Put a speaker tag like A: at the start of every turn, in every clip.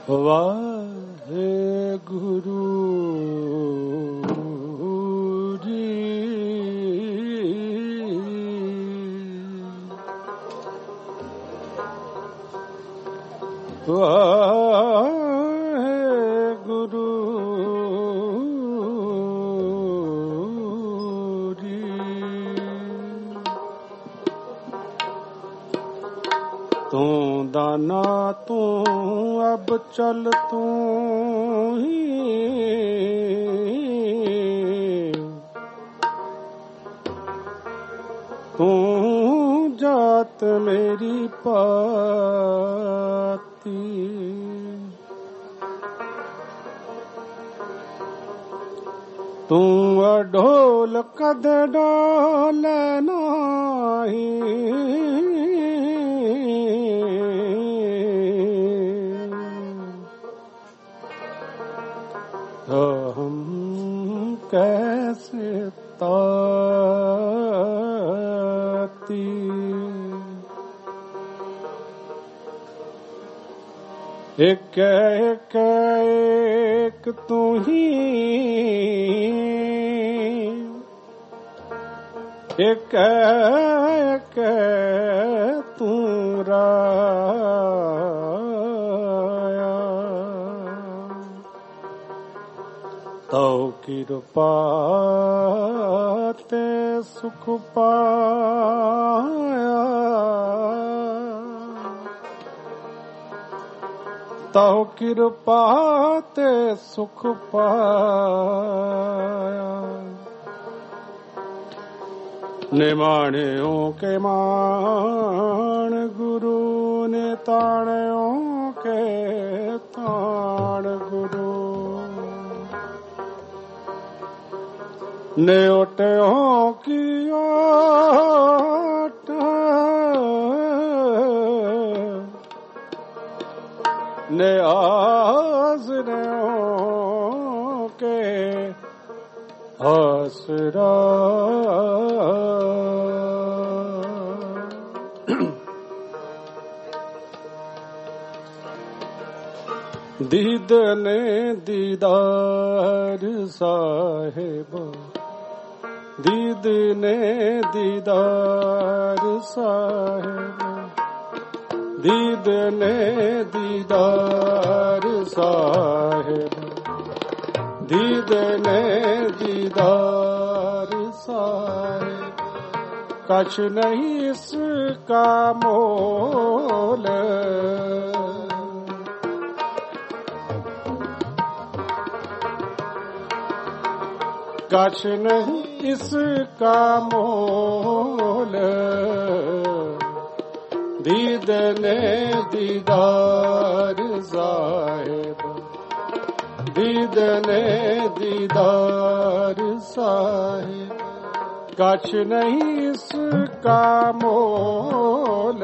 A: ਵਾਹਿਗੁਰੂ ਜੀ ਵਾਹਿਗੁਰੂ ਜੀ ਤੂੰ ਦਾਨਾ ਤੂੰ अब चल तू ही तू जात मेरी पाती तू ढोल कद डोल नाही हम कैसे ताती एक एक एक तू ही एक एक तू तौ कृपा ते सुख पाया तौ कृपा ते सुख पाया निमाणियों के मान गुरु ने ताणियों के ताण गुरु ने ओटों की ओट ने आसरों के आसरा दीद ने दीदार साहिब दीद ने दीदार साहिब दीद ने दीदार साहिब दीद ने दीदार साहिब कछ नहीं इसका मोल कछ नहीं इसका मोल दीद ने दीदार साहिब दीद ने दीदार साहिब कछ नहीं इसका मोल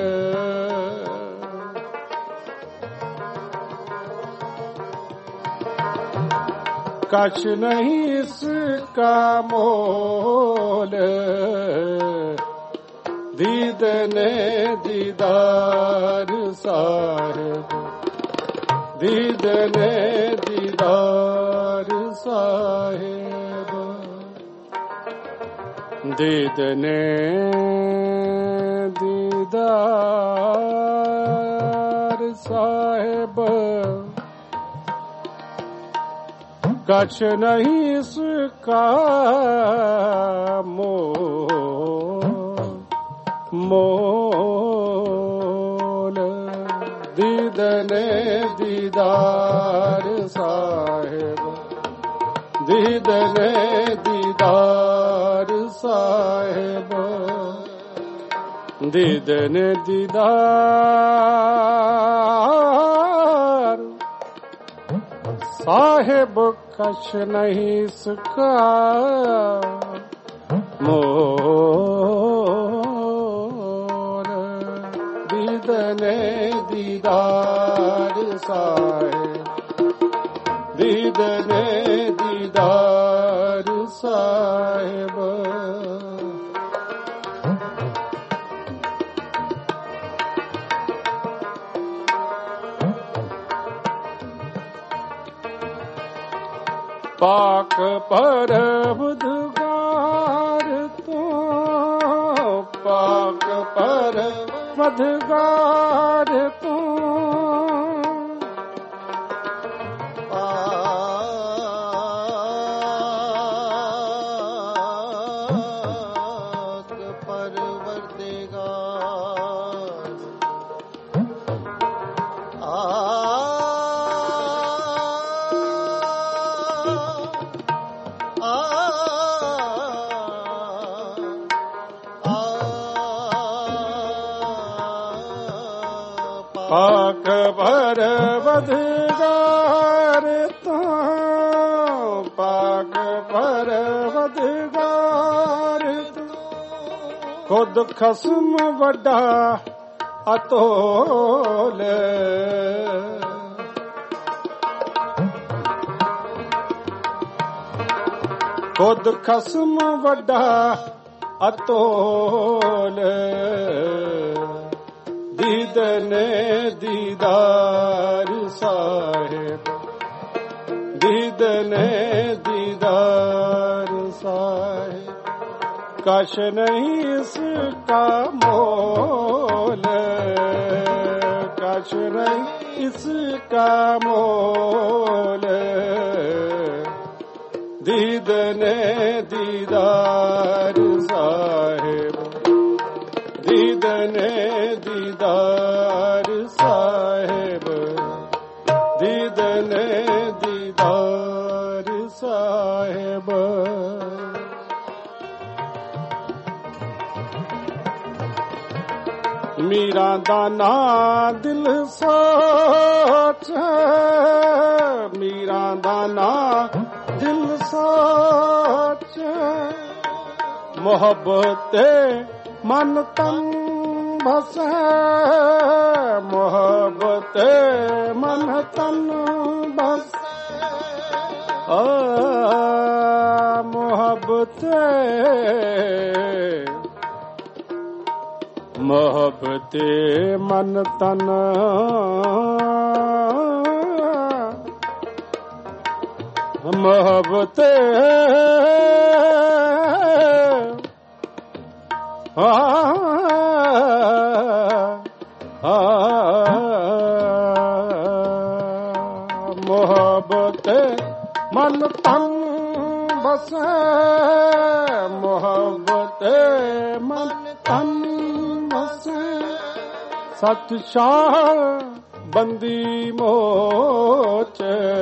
A: कछ नहीं इसका मोल दीद ने दीदार साहिब दीद ने दीदार साहिब दीद ने दीदार साहिब कछ नहीं इसका मोल दीद ने दीदार साहिब दीद ने दीदार साहिब दीद ने दीदार साहिब कछ नहीं इसका मोल दीद ने दीदार साहिब दीद ने दीदार साहिब पाक परवदगार तू, पाक परवदगार तू,
B: पाक परवरदिगार
A: पाक परवदगार तू, पाक परवदगार तू, खुद खसम वड्डा अतोल, खुद खसम वड्डा अतोल, दीदने दीदार साहिब, दीदने दीदार साहिब, कश नहीं इसका मोल, कश नहीं इसका मोल, दीदने दीदार साहिब, दीदने दीदार साहिब, दीदने दीदार साहिब। मीरा दाना दिल सोच, मीरा दाना दिल सोच, मोहब्बते मन तन बसे, मोहब्बते मन तन बसे, मोहब्बते मोहब्बते मन तन, मोहब्बते मोहब्बते मन तन बसे, मोहब्बते मन तन बसे, सत शाह बंदी मोच,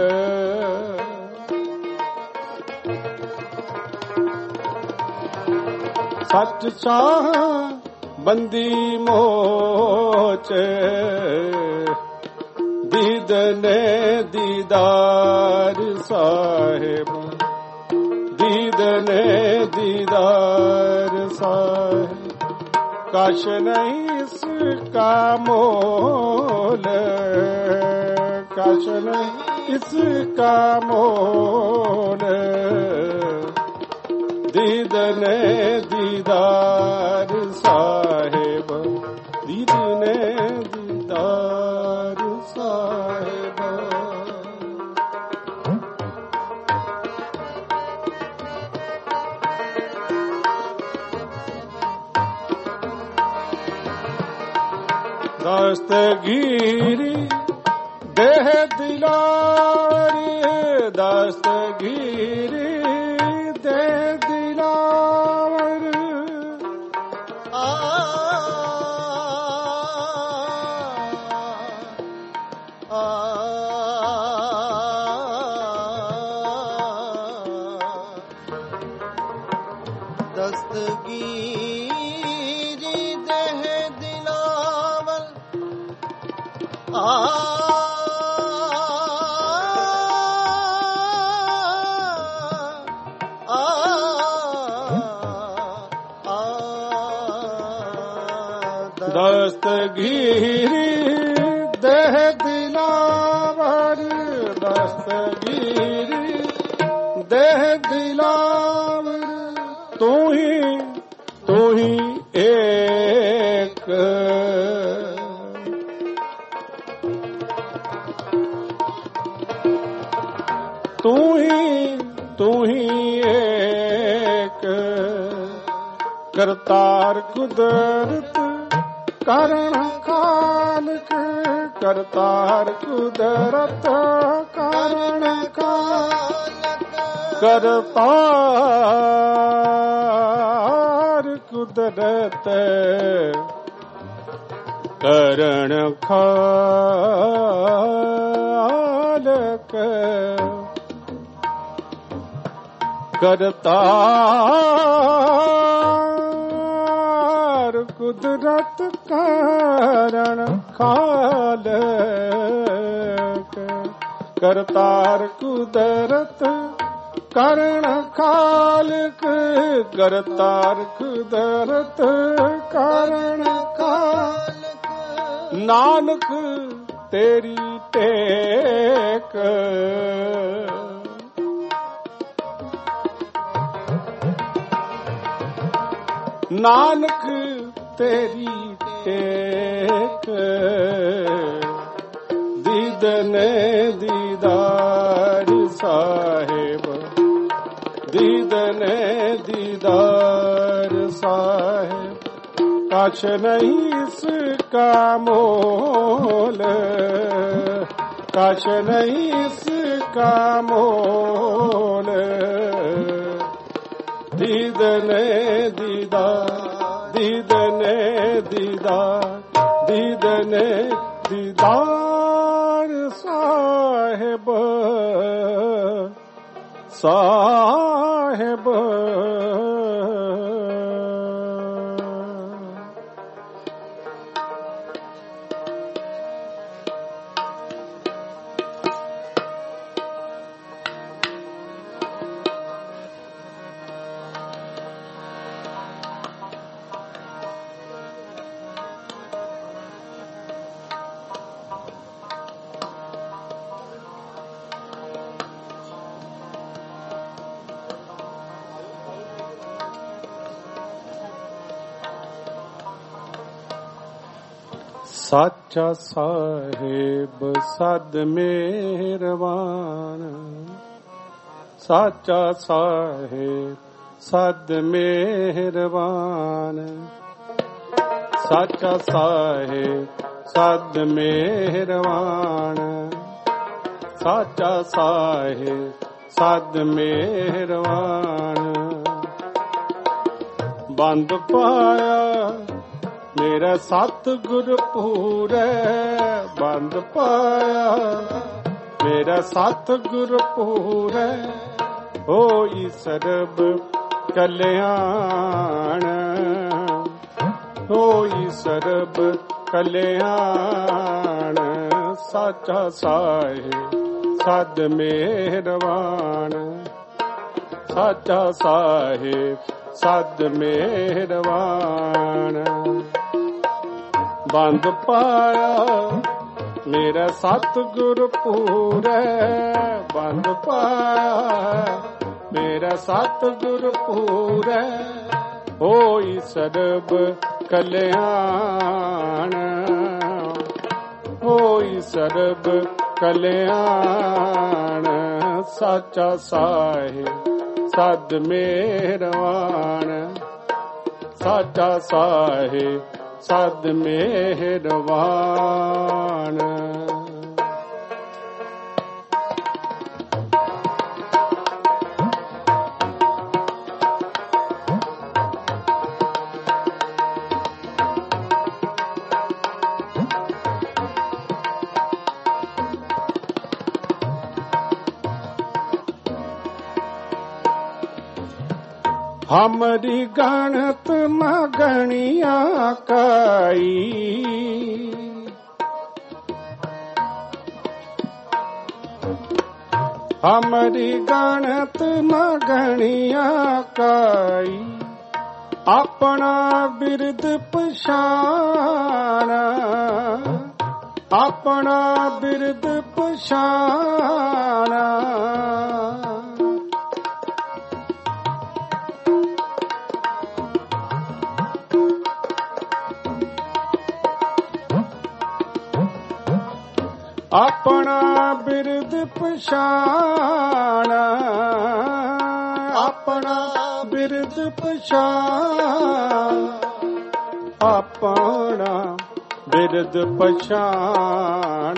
A: सत शाह बंदी मोच, दीदने दीदार साहिब, दीदने दीदार साहिब, कश नहीं इसका मोल, कश नहीं इसका मोल, दीदने दीदार साहिब, दीदने दीदार साहिब। दस्तगीरी देह दिलारी, दस्तगीरी देह दिलावर,
B: दस्तगीरी देह दिलावर,
A: दस्तगीरी देह दिलावर, दस्तगीरी देह दिलावर, तू ही एक, तू ही ਏਕ ਕਰਤਾਰ ਕੁਦਰਤ ਕਰਨ ਖਾਲਕ ਕਰਤਾਰ ਕੁਦਰਤ ਕਰਨ ਖਾਲਕ ਕਰਤਾਰ ਕੁਦਰਤ ਕਰਨ ਖਾਲਕ ਕਰਤਾਰ ਕੁਦਰਤ ਕਰਨ ਖਾਲਕ ਕਰਤਾਰ ਕੁਦਰਤ ਕਰਨ ਖਾਲਕ ਕਰਤਾਰ ਕੁਦਰਤ ਕਰਨ ਖਾਲਕ ਨਾਨਕ ਤੇਰੀ ਟੇਕ ਨਾਨਕ ਤੇਰੀ ਟੇਕ ਦੀਦਨੇ ਦੀਦਾਰ ਸਾਹਿਬ ਦੀਦਨੇ ਦੀਦਾਰ ਸਾਹਿਬ ਕਛ ਨਹੀਂ ਇਸ ਕਾ ਮੋਲ ਕਛ ਨਹੀਂ ਇਸ ਕਾ ਮੋਲ ਦੀਦਨੇ ਦੀਦਾਰ ਦੀਦਨੇ ਦੀਦਾਰ ਦੀਦਨੇ ਦੀਦਾਰ ਸਾਹਿਬ ਸਾਹਿਬ ਸਾਚਾ ਸਾਹਿਬ ਸਦ ਮਿਹਰਬਾਨ ਸਾਚਾ ਸਾਹਿਬ ਸਦ ਮਿਹਰਬਾਨ ਸਾਚਾ ਸਾਹਿਬ ਸਦ ਮਿਹਰਬਾਨ ਸਾਚਾ ਸਾਹਿਬ ਸਦ ਮਿਹਰਬਾਨ ਬੰਦ ਪਾਇਆ ਮੇਰਾ ਸਤਿਗੁਰ ਪੂਰੈ ਬੰਦ ਪਾਇਆ ਮੇਰਾ ਸਤਿਗੁਰ ਪੂਰੈ ਹੋਈ ਸਰਬ ਕਲਿਆਣ ਹੋਈ ਸਰਬ ਕਲਿਆਣ ਸਾਚਾ ਸਾਹਿਬ ਸਦ ਮਿਹਰਬਾਨ ਸਾਚਾ ਸਾਹਿਬ ਸਦ ਮਿਹਰਬਾਨ ਬੰਦ ਪਾਇਆ ਮੇਰਾ ਸਤਿਗੁਰ ਪੂਰੈ ਬੰਦ ਪਾਇਆ ਮੇਰਾ ਸਤਿਗੁਰ ਪੂਰੈ ਹੋਈ ਸਰਬ ਕਲਿਆਣ ਹੋਈ ਸਰਬ ਕਲਿਆਣ ਸਾਚਾ ਸਾਹਿਬ ਸਦ ਮਿਹਰਬਾਨ ਸਾਚਾ ਸਾਹਿਬ ਸਦ ਮਿਹਰਬਾਨ हमरी गणत न गणिया काई हमरी गणत न गणिया काई अपना बिरद पछाना अपना बिरद पछाना अपना बिरद पछाना ਆਪਣਾ ਬਿਰਦ ਪਛਾਣ, ਆਪਣਾ ਬਿਰਦ ਪਛਾਣ,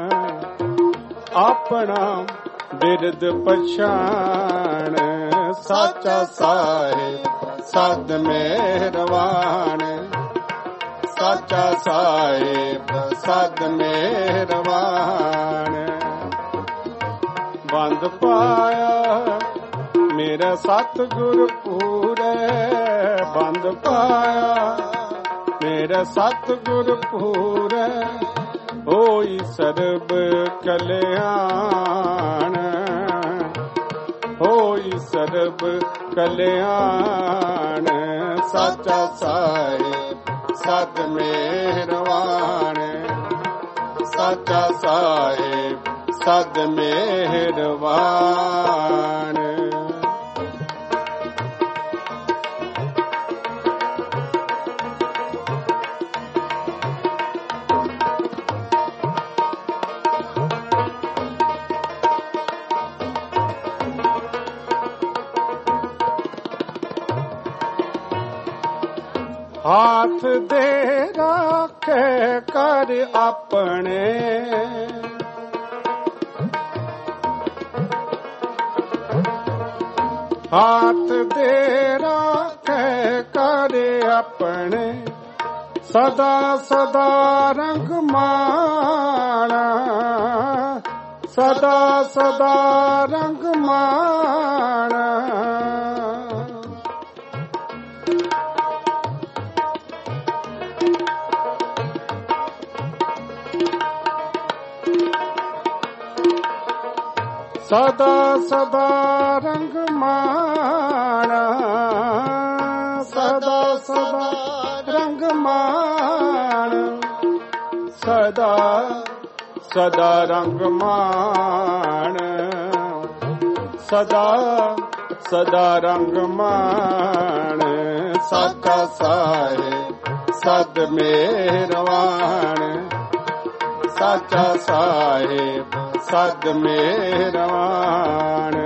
A: ਆਪਣਾ ਬਿਰਦ ਪਛਾਣ। ਸਾਚਾ ਸਾਹਿਬ ਸਦ ਮਿਹਰਬਾਨ, ਸਾਚਾ ਸਾਹਿਬ ਸਦ ਮਿਹਰਬਾਨ। ਬੰਦ ਪਾਇਆ ਮੇਰਾ ਸਤਿਗੁਰ ਪੂਰੇ, ਬੰਦ ਪਾਇਆ ਮੇਰਾ ਸਤਿਗੁਰ ਪੂਰੇ। ਹੋਈ ਸਰਬ ਕਲਿਆਣ, ਹੋਈ ਸਰਬ ਕਲਿਆਣ। ਸਾਚਾ ਸਾਹਿਬ ਸਦ ਮਿਹਰਬਾਨ, ਸਾਚਾ ਸਾਹਿਬ ਸਦ ਮਿਹਰਬਾਨ। ਹਾਥ ਦੇ ਰਾਖੇ ਕਰ ਆਪਣੇ, ਹਾਥ ਦੇ ਰਾਖੇ ਕਰ ਆਪਣੇ। ਸਦਾ ਸਦਾ ਰੰਗ ਮਾਣਾ, ਸਦਾ ਸਦਾ ਰੰਗ ਮਾਣਾ। ਸਦਾ ਸਦਾ ਰੰਗ ਮਾਣਾ, ਸਦਾ ਸਦਾ ਰੰਗ ਮਾਣ। ਸਦਾ ਸਦਾ ਰੰਗ ਮਾਣ, ਸਦਾ ਸਦਾ ਰੰਗ ਮਾਣ। ਸਾਚਾ ਸਾਹਿਬ ਸਦ ਮਿਹਰਬਾਨ, ਸਾਚਾ ਸਾਹਿਬ ਸਦ ਮਿਹਰਬਾਨ।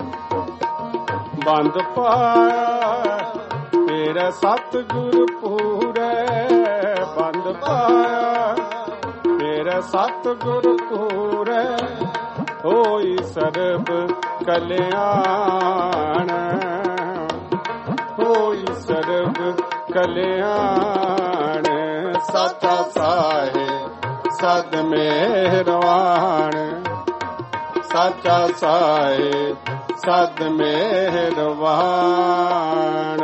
A: ਬੰਦ ਪਾਇਆ ਤੇਰਾ ਸਤਿਗੁਰ ਪੂਰੇ, ਬੰਦ ਪਾਇਆ ਤੇਰਾ ਸਤਿਗੁਰ ਪੂਰੇ। ਹੋਈ ਸਰਬ ਕਲਿਆਣ, ਹੋਈ ਸਰਬ ਕਲਿਆਣ। ਸਾਚਾ ਸਾਹਿਬ ਸਦ ਮਿਹਰਬਾਨ, ਸਾਚਾ ਸਾਹਿਬ ਸਦ ਮਿਹਰਬਾਨ।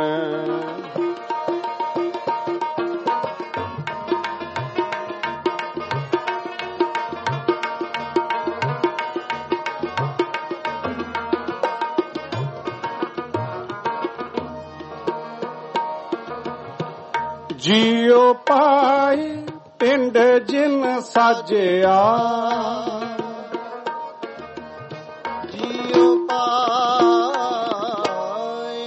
A: ਜੀਉ ਪਾਈ ਪਿੰਡ ਜਿਨ ਸਾਜਿਆ,
B: ਜੀਉ ਪਾਏ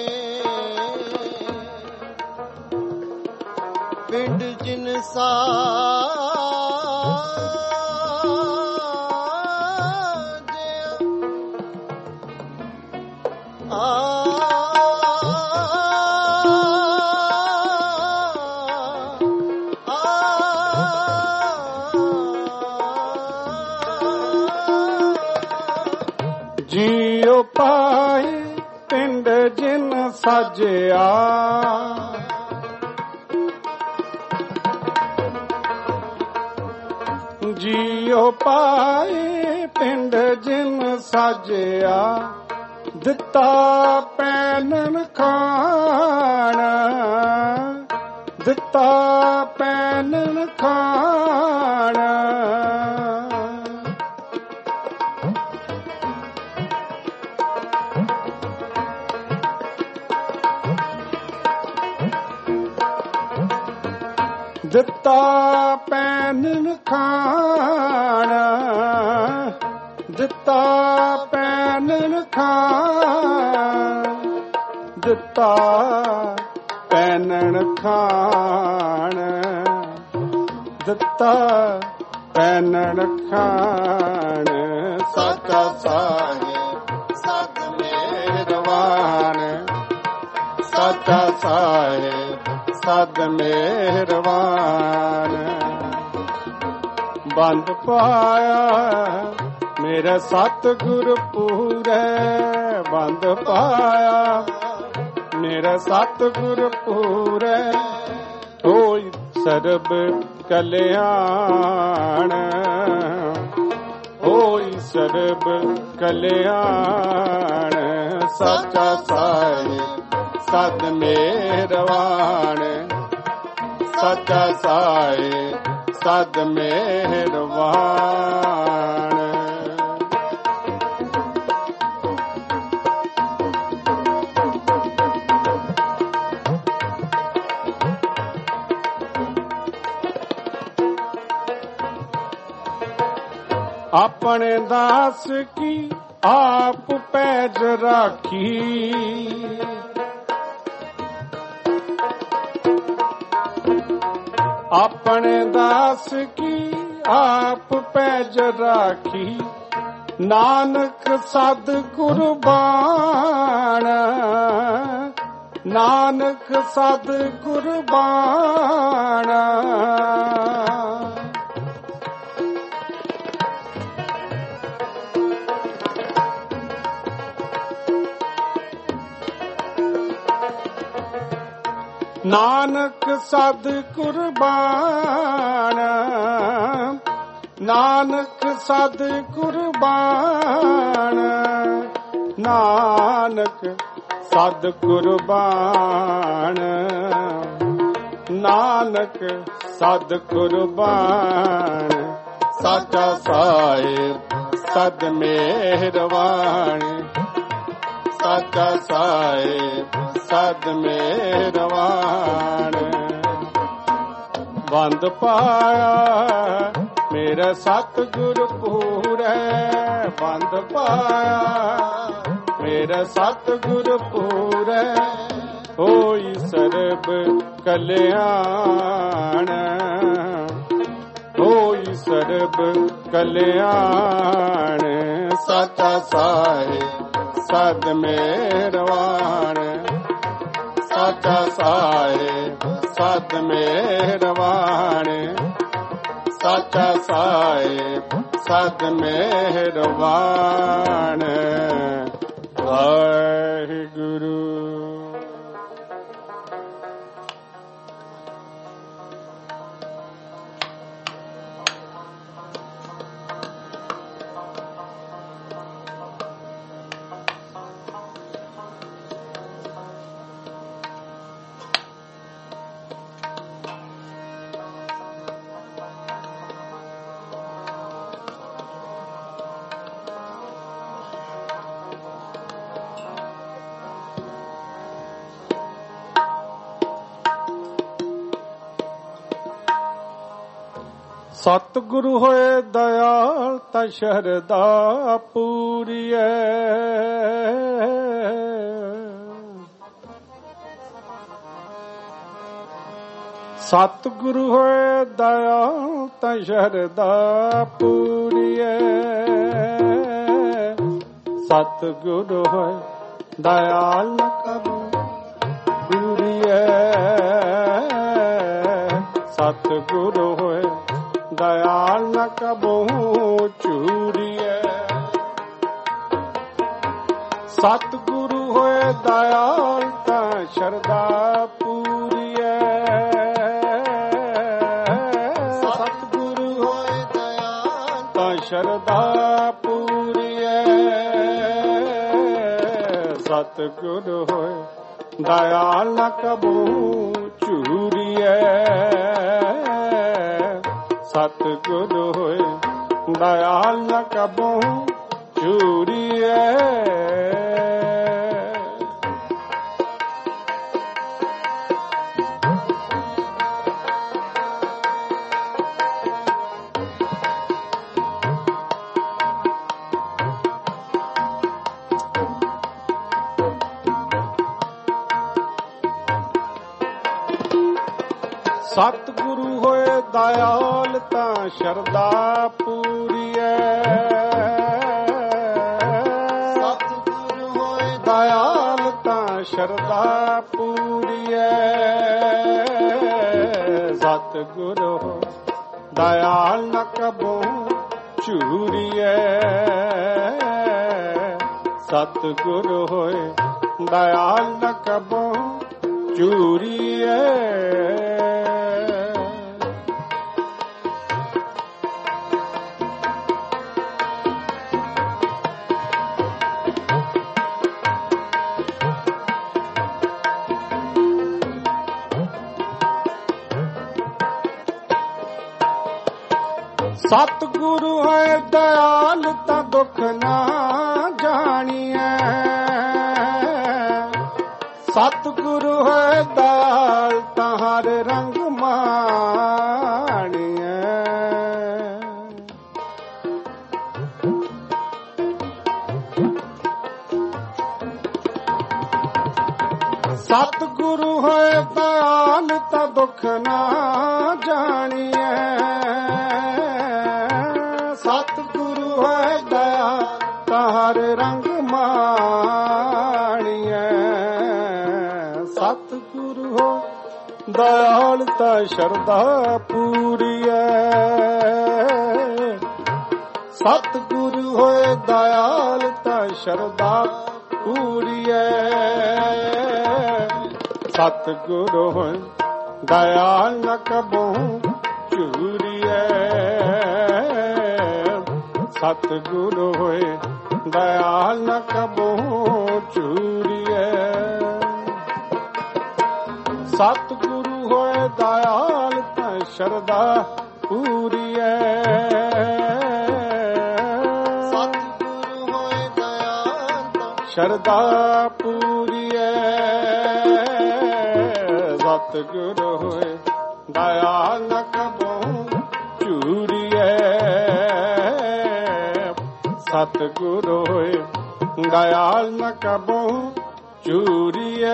B: ਪਿੰਡ ਜਿਨ
A: ਜੀਉ ਪਾਈ ਪਿੰਡ ਜਿਨ ਸਾਜਿਆ। ਜੀਉ ਪਾਈ ਪਿੰਡ ਜਿਨ ਸਾਜਿਆ। ਦਿੱਤਾ ਪੈਨਨ ਖਾਣਾ, ਦਿੱਤਾ ਪੈਨਨ ਖਾਣਾ। ਦਿੱਤਾ ਪੈਨਨ ਖਾਣਾ, ਦਿੱਤਾ ਪੈਨਨ ਖਾਣਾ। ਦਿੱਤਾ ਪੈਨਨ ਖਾਣਾ, ਦਿੱਤਾ ਪੈਨਨ ਖਾਣਾ। ਸਾਚਾ ਸਾਹਿਬ ਸਦ ਮਿਹਰਬਾਨ, ਸਾਚਾ ਸਾਹਿਬ ਸਦ ਮਿਹਰਬਾਨ। ਬੰਦ ਪਾਇਆ ਮੇਰੇ ਸਤਿਗੁਰ ਪੂਰੈ, ਬੰਦ ਪਾਇਆ ਮੇਰੇ ਸਤਿਗੁਰ ਪੂਰੈ, ਹੋਈ ਸਰਬ ਕਲਿਆਣ, ਹੋਈ ਸਰਬ ਕਲਿਆਣ। ਸਾਚਾ ਸਾਹਿਬ ਸਦ ਮਿਹਰਬਾਨ, ਸਾਚਾ ਸਾਹਿਬ ਸਦ ਮਿਹਰਬਾਨ। ਆਪਣੇ ਦਾਸ ਕੀ ਆਪ ਪੈਜ ਰਾਖੀ, ਆਪਣੇ ਦਾਸ ਕੀ ਆਪ ਪੈਜ ਰਾਖੀ, ਨਾਨਕ ਸਦ ਕੁਰਬਾਨ, ਨਾਨਕ ਸਦ ਕੁਰਬਾਨ। ਨਾਨਕ ਸਦ ਕੁਰਬਾਨ, ਨਾਨਕ ਸਦ ਕੁਰਬਾਨ, ਨਾਨਕ ਸਦ ਕੁਰਬਾਨ, ਨਾਨਕ ਸਦ ਕੁਰਬਾਨ। ਸਾਚਾ ਸਾਹਿਬ ਸਦ ਮਿਹਰਬਾਨ, ਸਾਚਾ ਸਾਹਿਬ ਸਦ ਮਿਹਰਬਾਨ। ਬੰਦ ਪਾਇਆ ਮੇਰਾ ਸਤਿਗੁਰ ਪੂਰੈ, ਬੰਦ ਪਾਇਆ ਮੇਰਾ ਸਤਿਗੁਰ ਪੂਰੈ, ਹੋਈ ਸਰਬ ਕਲਿਆਣ, ਹੋਈ ਸਰਬ ਕਲਿਆਣ। ਸਾਚਾ ਸਾਹਿਬ ਸਦ ਮਿਹਰਬਾਨ, ਸਾਚਾ ਸਾਹਿਬ ਸਦ ਮਿਹਰਬਾਨ, ਸਾਚਾ ਸਾਹਿਬ ਸਦ ਮਿਹਰਬਾਨ। ਵਾਹਿਗੁਰੂ। ਸਤਿਗੁਰੂ ਹੋਏ ਦਇਆਲ ਤਾ ਸ਼ਰਧਾ ਪੂਰੀਐ, ਸਤਿਗੁਰੂ ਹੋਏ ਦਇਆਲ ਤਾ ਸ਼ਰਧਾ ਪੂਰੀਐ, ਸਤਿਗੁਰੂ ਹੋਏ ਦਇਆਲ ਕਬੂ ਪੂਰੀਐ, ਸਤਿਗੁਰੂ ਹੋਏ ਦਇਆਲ ਨ ਕਬਹੂ ਚੂਰੀਐ, ਸਤਿਗੁਰੂ ਹੋਏ ਦਇਆਲ ਤਾਂ ਸ਼ਰਧਾ ਪੂਰੀਐ, ਸਤਿਗੁਰੂ ਹੋਏ ਦਇਆਲ ਤਾਂ ਸ਼ਰਧਾ ਪੂਰੀਐ, ਸਤਿਗੁਰੂ ਹੋਏ ਦਇਆਲ ਨ ਕਬਹੂ ਚੂਰੀਐ, ਸਤਿਗੁਰੂ ਹੋਏ ਦਇਆਲ ਨ ਕਬਹੂ ਚੂਰੀਐ। ਸਤਿਗੁਰੂ ਹੋਏ ਦਇਆਲ ਤਾਂ ਸ਼ਰਧਾ ਪੂਰੀਐ, ਸਤਿਗੁਰੂ ਹੋਏ ਦਇਆਲ ਤਾਂ ਤਾਂ ਸ਼ਰਧਾ ਪੂਰੀਐ। ਸਤਿਗੁਰ ਹੋਇ ਦਇਆਲ ਨ ਕਬਹੁ ਝੂਰੀਐ। ਸਤਿਗੁਰ ਹੋਇ ਦਇਆਲ ਨ ਕਬਹੁ ਝੂਰੀਐ। ਸਤਿਗੁਰੂ ਹੈ ਦਇਆਲ ਤਾਂ ਦੁੱਖ ਨਾ ਜਾਣੀਐ। ਸਤਿਗੁਰੂ ਹੈ ਦਇਆਲ ਤਾਂ ਹਰ ਰੰਗ ਮਾਣੀਐ। ਸਤਿਗੁਰੂ ਹੈ ਦਇਆਲ ਤਾਂ ਦੁੱਖ ਨਾ ਜਾਣੀਐ। ਸਤਿਗੁਰੂ ਹੈ ਦਇਆਲ ਤਾਂ ਹਰ ਰੰਗ ਮਾਣੀਐ। ਸਤਿਗੁਰੂ ਹੋ ਦਇਆਲ ਤਾਂ ਸ਼ਰਧਾ ਪੂਰੀਐ। ਸਤਿਗੁਰੂ ਹੋਏ ਦਇਆਲ ਤਾਂ ਸ਼ਰਧਾ ਪੂਰੀਐ। ਸਤਿਗੁਰੂ ਹੋਏ ਦਇਆਲ ਨ ਕਬਹੁ ਝੂਰੀਐ। ਸਤਿਗੁਰੂ ਹੋਏ ਦਇਆਲ ਨ ਕਬਹੁ ਝੂਰੀਐ। ਸਤਿਗੁਰੂ ਹੋਏ ਦਇਆਲ ਤਾਂ ਸ਼ਰਧਾ ਪੂਰੀਐ।
B: ਸਤਿਗੁਰੂ ਹੋਇ ਦਇਆਲ ਤਾਂ
A: ਸ਼ਰਧਾ ਪੂਰੀਐ। ਸਤਿਗੁਰੂ ਹੋਏ ਦਇਆਲ ਨ ਕਬਹੁ ਝੂਰੀਐ। ਸਤਿਗੁਰੂ ਹੋਏ ਦਇਆਲ ਨ ਕਬਹੁ ਝੂਰੀਐ।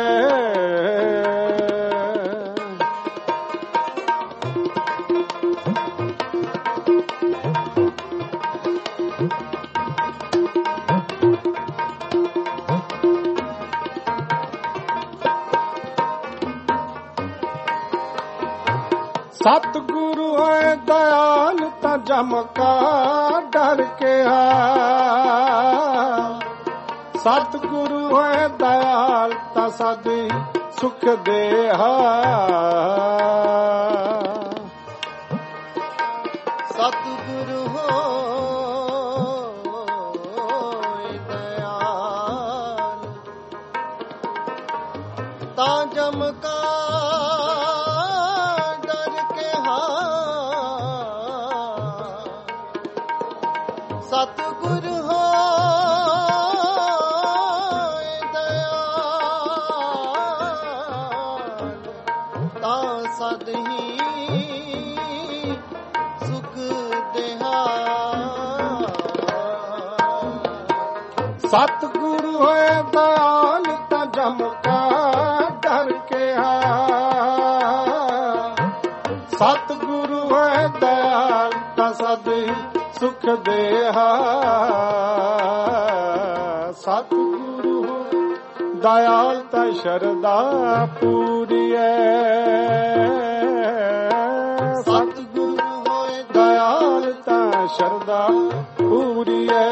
A: ਸਤਿਗੁਰੂ ਹੈ ਦਇਆਲ ਤਾਂ ਜਮ ਕਾ ਡਰ ਕਿਹਾ। ਸਤਿਗੁਰੂ ਹੈ ਦਇਆਲ ਤਾਂ ਸਦੀ ਸੁਖ ਦੇਹਾ।
B: ਸਤਿਗੁਰੂ ਹੋਇ ਦਇਆਲ ਤਾਂ ਜਮ ਕਾ ਸਤਿਗੁਰ ਹੋਇ ਦਇਆਲ ਤਾਂ ਸਦ ਹੀ ਸੁਖ ਦੇਹਾ।
A: ਸਤਿਗੁਰੂ ਹੋਇ ਦਇਆਲ ਤਾਂ ਜਮ ਕਾ ਡਰ ਕਿਹਾ। ਸਤਿਗੁਰੂ ਹੋਇ ਦਇਆਲ ਤਾਂ ਸਦ ਸੁਖ ਦੇਹਾ। ਸਤਿਗੁਰੂ ਦਇਆਲ ਤਾਂ ਸ਼ਰਧਾ ਪੂਰੀਐ। ਸਤਿਗੁਰੂ ਹੋਇ ਦਇਆਲ ਤਾਂ ਸ਼ਰਧਾ ਪੂਰੀਐ।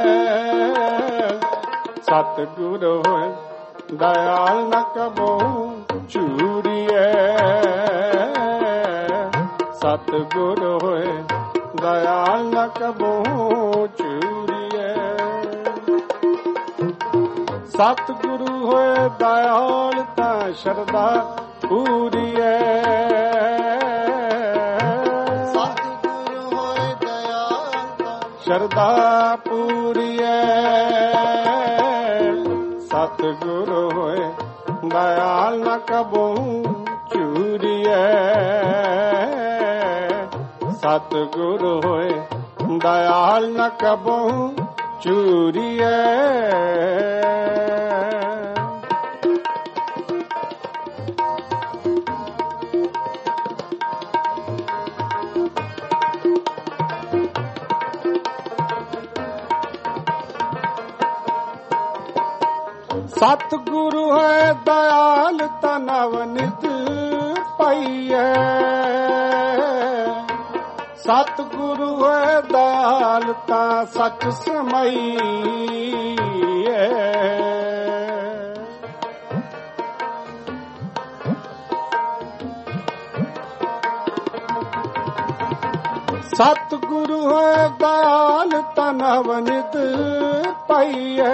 A: ਸਤਿਗੁਰੂ ਹੋਇ ਦਇਆਲ ਨ ਕਬਹੁ ਝੂਰੀਐ। ਸਤਿਗੁਰੂ ਹੋਇ ਦਇਆਲ ਨ ਕਬਹੁ ਝੂਰੀਐ। ਸਤਿਗੁਰੂ ਹੋਇ ਦਇਆਲ ਤਾਂ ਸ਼ਰਧਾ ਪੂਰੀਐ।
B: ਸਤਿਗੁਰੂ ਹੋਇ ਦਇਆਲ ਤਾਂ
A: ਸ਼ਰਧਾ ਪੂਰੀਐ। ਸਤਿਗੁਰੂ ਹੋਇ ਦਇਆਲ ਨ ਕਬਹੁ ਝੂਰੀਐ। ਸਤਿਗੁਰੂ ਹੋਇ ਦਇਆਲ ਨ ਕਬਹੁ ਝੂਰੀਐ। ਸਤਿਗੁਰੂ ਹੈ ਦਇਆਲ ਤਾ ਨਵ ਨਿਤ ਪਾਈਐ। ਸਤਿਗੁਰੂ ਹੈ ਦਇਆਲ ਤਾ ਸਚ ਸਮਾਈਐ। ਸਤਿਗੁਰੂ ਹੈ ਦਇਆਲ ਤਾ ਨਵ ਨਿਤ ਪਾਈਐ।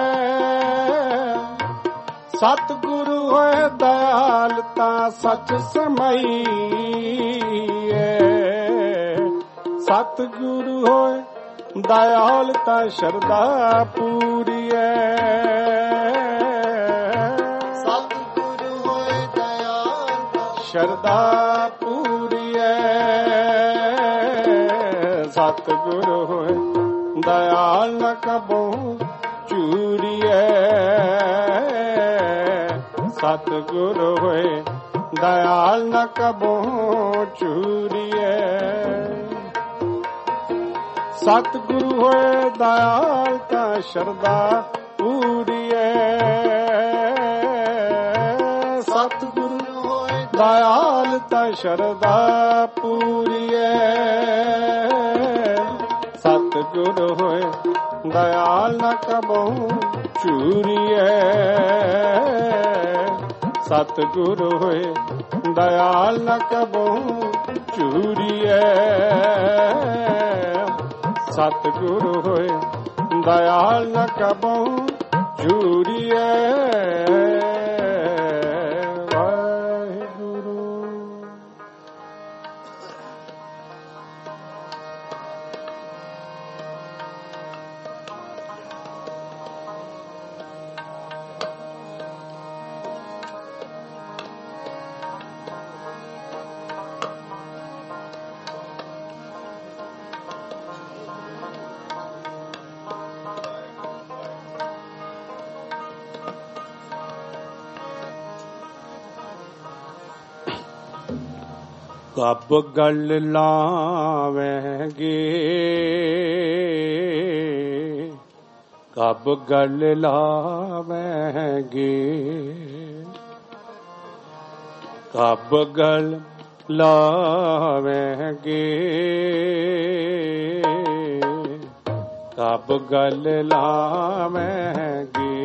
A: ਸਤਿਗੁਰੂ ਹੈ ਦਇਆਲ ਤਾ ਸਚ ਸਮਾਈਐ। ਸਤਿਗੁਰੂ ਹੋਏ ਦਇਆਲ ਤਾ ਸ਼ਰਧਾ ਪੂਰੀਐ।
B: ਸਤਿਗੁਰੂ ਹੋਏ ਦਇਆਲ ਤਾ
A: ਸ਼ਰਧਾ ਪੂਰੀਐ। ਸਤਿਗੁਰੂ ਹੋਏ ਦਇਆਲ ਨ ਕਬਹੁ ਚੂਰੀਐ। ਸਤਿਗੁਰੂ ਹੋਏ ਦਇਆਲ ਨ ਕਬਹੁ ਚੂਰੀਐ। ਸਤਿਗੁਰੂ ਹੋਏ ਦਇਆਲ ਤਾ ਸ਼ਰਧਾ ਪੂਰੀਐ। ਸਤਿਗੁਰੂ
B: ਹੋਏ
A: ਦਇਆਲ ਤਾ ਸ਼ਰਧਾ ਪੂਰੀਐ। ਸਤਿਗੁਰੂ ਹੋਏ ਦਇਆਲ ਨ ਕਬਹੁ ਚੂਰੀਐ। ਸਤਿਗੁਰੂ ਹੋਏ ਦਇਆਲ ਨ ਕਬਹੁ ਚੂਰੀਐ। ਸਤਿਗੁਰੂ ਹੋਏ ਦਇਆਲ ਨ ਕਬਹੁ ਚੂਰੀਐ। ਕਬ ਗਲ ਲਾਵੈਂਗੇ, ਕਬ ਗਲ ਲਾਵੈਂਗੇ, ਕਬ ਗਲ ਲਾਵੈਂਗੇ, ਕਬ ਗਲ ਲਾਵੈਂਗੇ,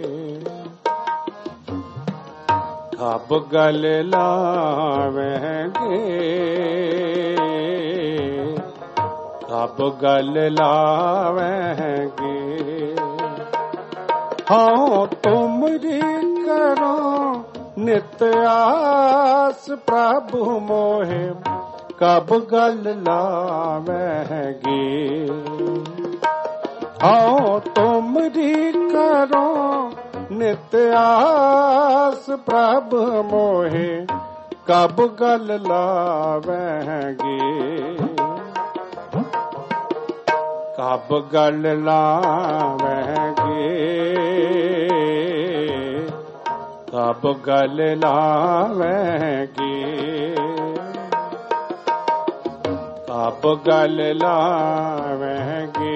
A: ਕਬ ਗਲ ਲਾਵੈਂਗੇ, ਕਬ ਗਲ ਲਾਵੈਂਗੇ। ਹਾਂ ਤੁਮਰੀ ਕਰੋ ਨਿਤ ਆਸ ਪ੍ਰਭੂ ਮੋਹਿ, ਕਬ ਗਲ ਲਾਵੈਂਗੇ। ਹਾਂ ਤੁਮਰੀ ਕਰੋ ਨਿਤ ਆਸ ਪ੍ਰਭ ਮੋਹਿ, ਕਬ ਗਲ ਲਾਵੈਂਗੇ। ਕਬ ਗਲ ਲਾਵੈਂਗੇ, ਕਬ ਗਲ ਲਾਵੈਂਗੇ, ਕਬ ਗਲ ਲਾਵੈਂਗੇ,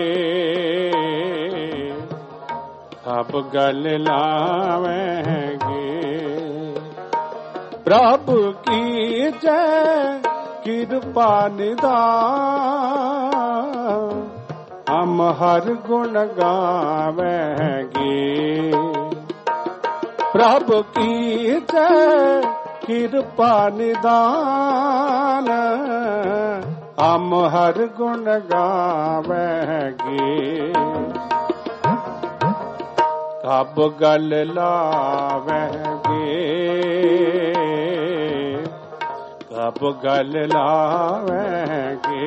A: ਕਬ ਗਲ ਲਾਵੈਂਗੇ। ਪ੍ਰਭ ਕੀ ਜੈ ਕਿਰਪਾ ਨਿਧਾਨ, ਹਮ ਹਰ ਗੁਣ ਗਾਵੈਂਗੇ। ਪ੍ਰਭ ਕੀ ਜੈ ਕਿਰਪਾ ਨਿਧਾਨ, ਹਮ ਹਰ ਗੁਣ ਗਾਵੈਂਗੇ। ਕਬ ਗਲ ਲਾਵੈਂਗੇ, ਕਬ ਗਲ ਲਾਵੈਂਗੇ,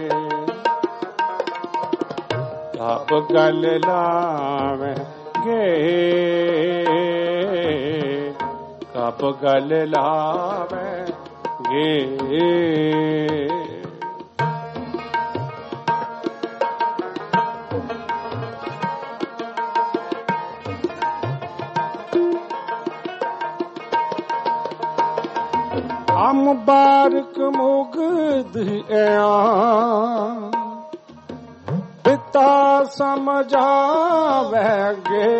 A: ਕਬ ਗਲ ਲਾਵੈਂਗੇ, ਕਬ ਗਲ ਲਾਵੈਂਗੇ। ਮੁਬਾਰਕ ਮੁਗਧ ਆਂ, ਬਿਤ ਪਿਤਾ ਸਮਝਾਵੈਗੇ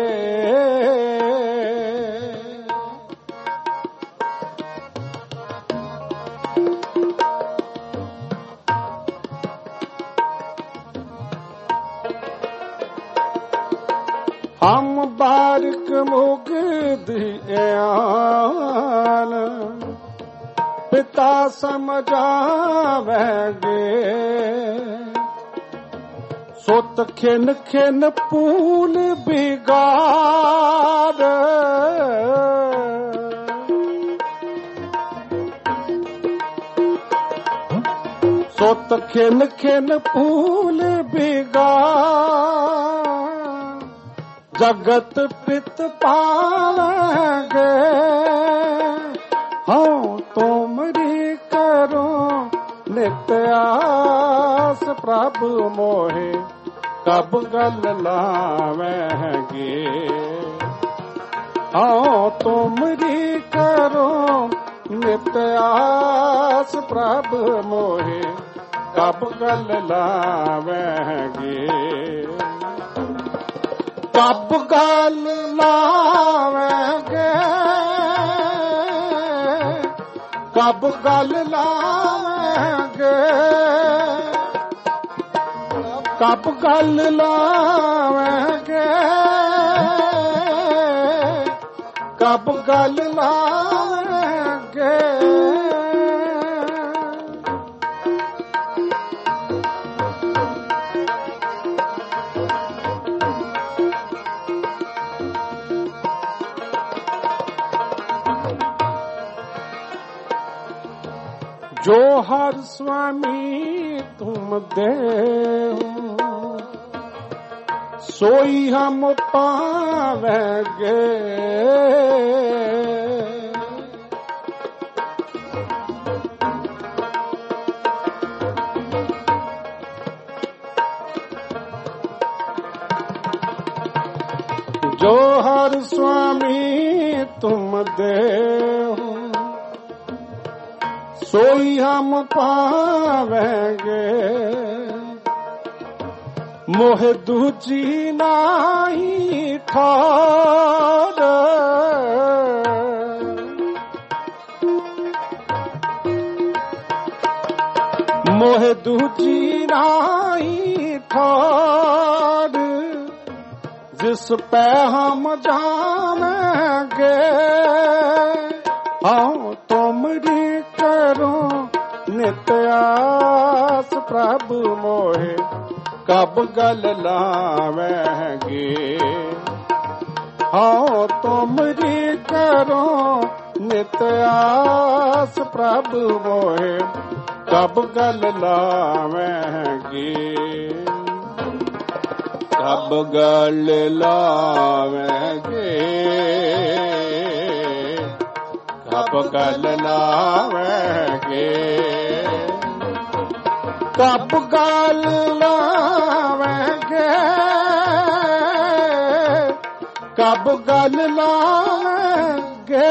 A: ਹਮ ਬਾਰਿਕ ਮੁਗਦਿਆਨ ਪਿਤਾ ਸਮਝਾਵੈਗੇ ਸੁਤ ਖਿਨ ਖਿਨ ਪੂਲ ਬਿਗਾੜ ਸੁਤ ਖਿਨ ਖਿਨ ਪੂਲ ਬਿਗਾੜ ਜਗਤ ਪਿਤ ਪਾਵੈਗੇ ਹਉ ਤੁਮਰੀ ਕਰੋ ਨਿਤ ਆਸ ਪ੍ਰਭ ਮੋਹਿ ਕਬ ਗਲ ਲਾਵੈਗੇ ਹਉ ਤੁਮਰੀ ਕਰੋ ਨਿਤ ਆਸ ਪ੍ਰਭ ਮੋਹਿ ਕਬ ਗਲ ਲਾਵੈਗੇ ਕਬ ਗਲ ਲਾਵੈਗੇ ਕਬ ਗਲ ਲਾਵੈਗੇ ਕਬ ਗਲ ਲਾਵੈਗੇ ਕਬ ਗਲ ਲਾਵੈਗੇ ਜੋ ਹਰ ਸੁਆਮੀ ਤੁਮ ਦੇਹੁ ਸੋਈ ਹਮ ਪਾਵੈਗੇ ਜੋ ਹਰ ਸੁਆਮੀ ਤੁਮ ਦੇਹੁ ਸੋਈ ਹਮ ਪਾਵੈਗੇ ਮੋਹ ਦੂਜੀ ਨਾਹੀ ਠਾਰ ਮੋਹ ਦੂਜੀ ਨਾਹੀ ਠਾਰ ਜਿਸ ਪੈ ਹਮ ਜਾਵਾਂਗੇ ਹਉ ਤੁਮਰੀ ਕਰੋ ਨਿਤ ਆਸ ਪ੍ਰਭ ਮੋਹਿ ਕਬ ਗਲ ਲਾਵੈਗੇ ਹਉ ਤੁਮਰੀ ਕਰੋ ਨਿਤ ਆਸ ਪ੍ਰਭ ਮੋਹਿ ਕਬ ਗਲ ਲਾਵੈਗੇ ਕਬ ਗਲ ਲਾਵੈਗੇ ਕਬ ਗਲ ਲਾਵੈਗੇ ਕਬ ਗਲ ਲਾਵੈਗੇ ਕਬ ਗਲ ਲਾਵੈਗੇ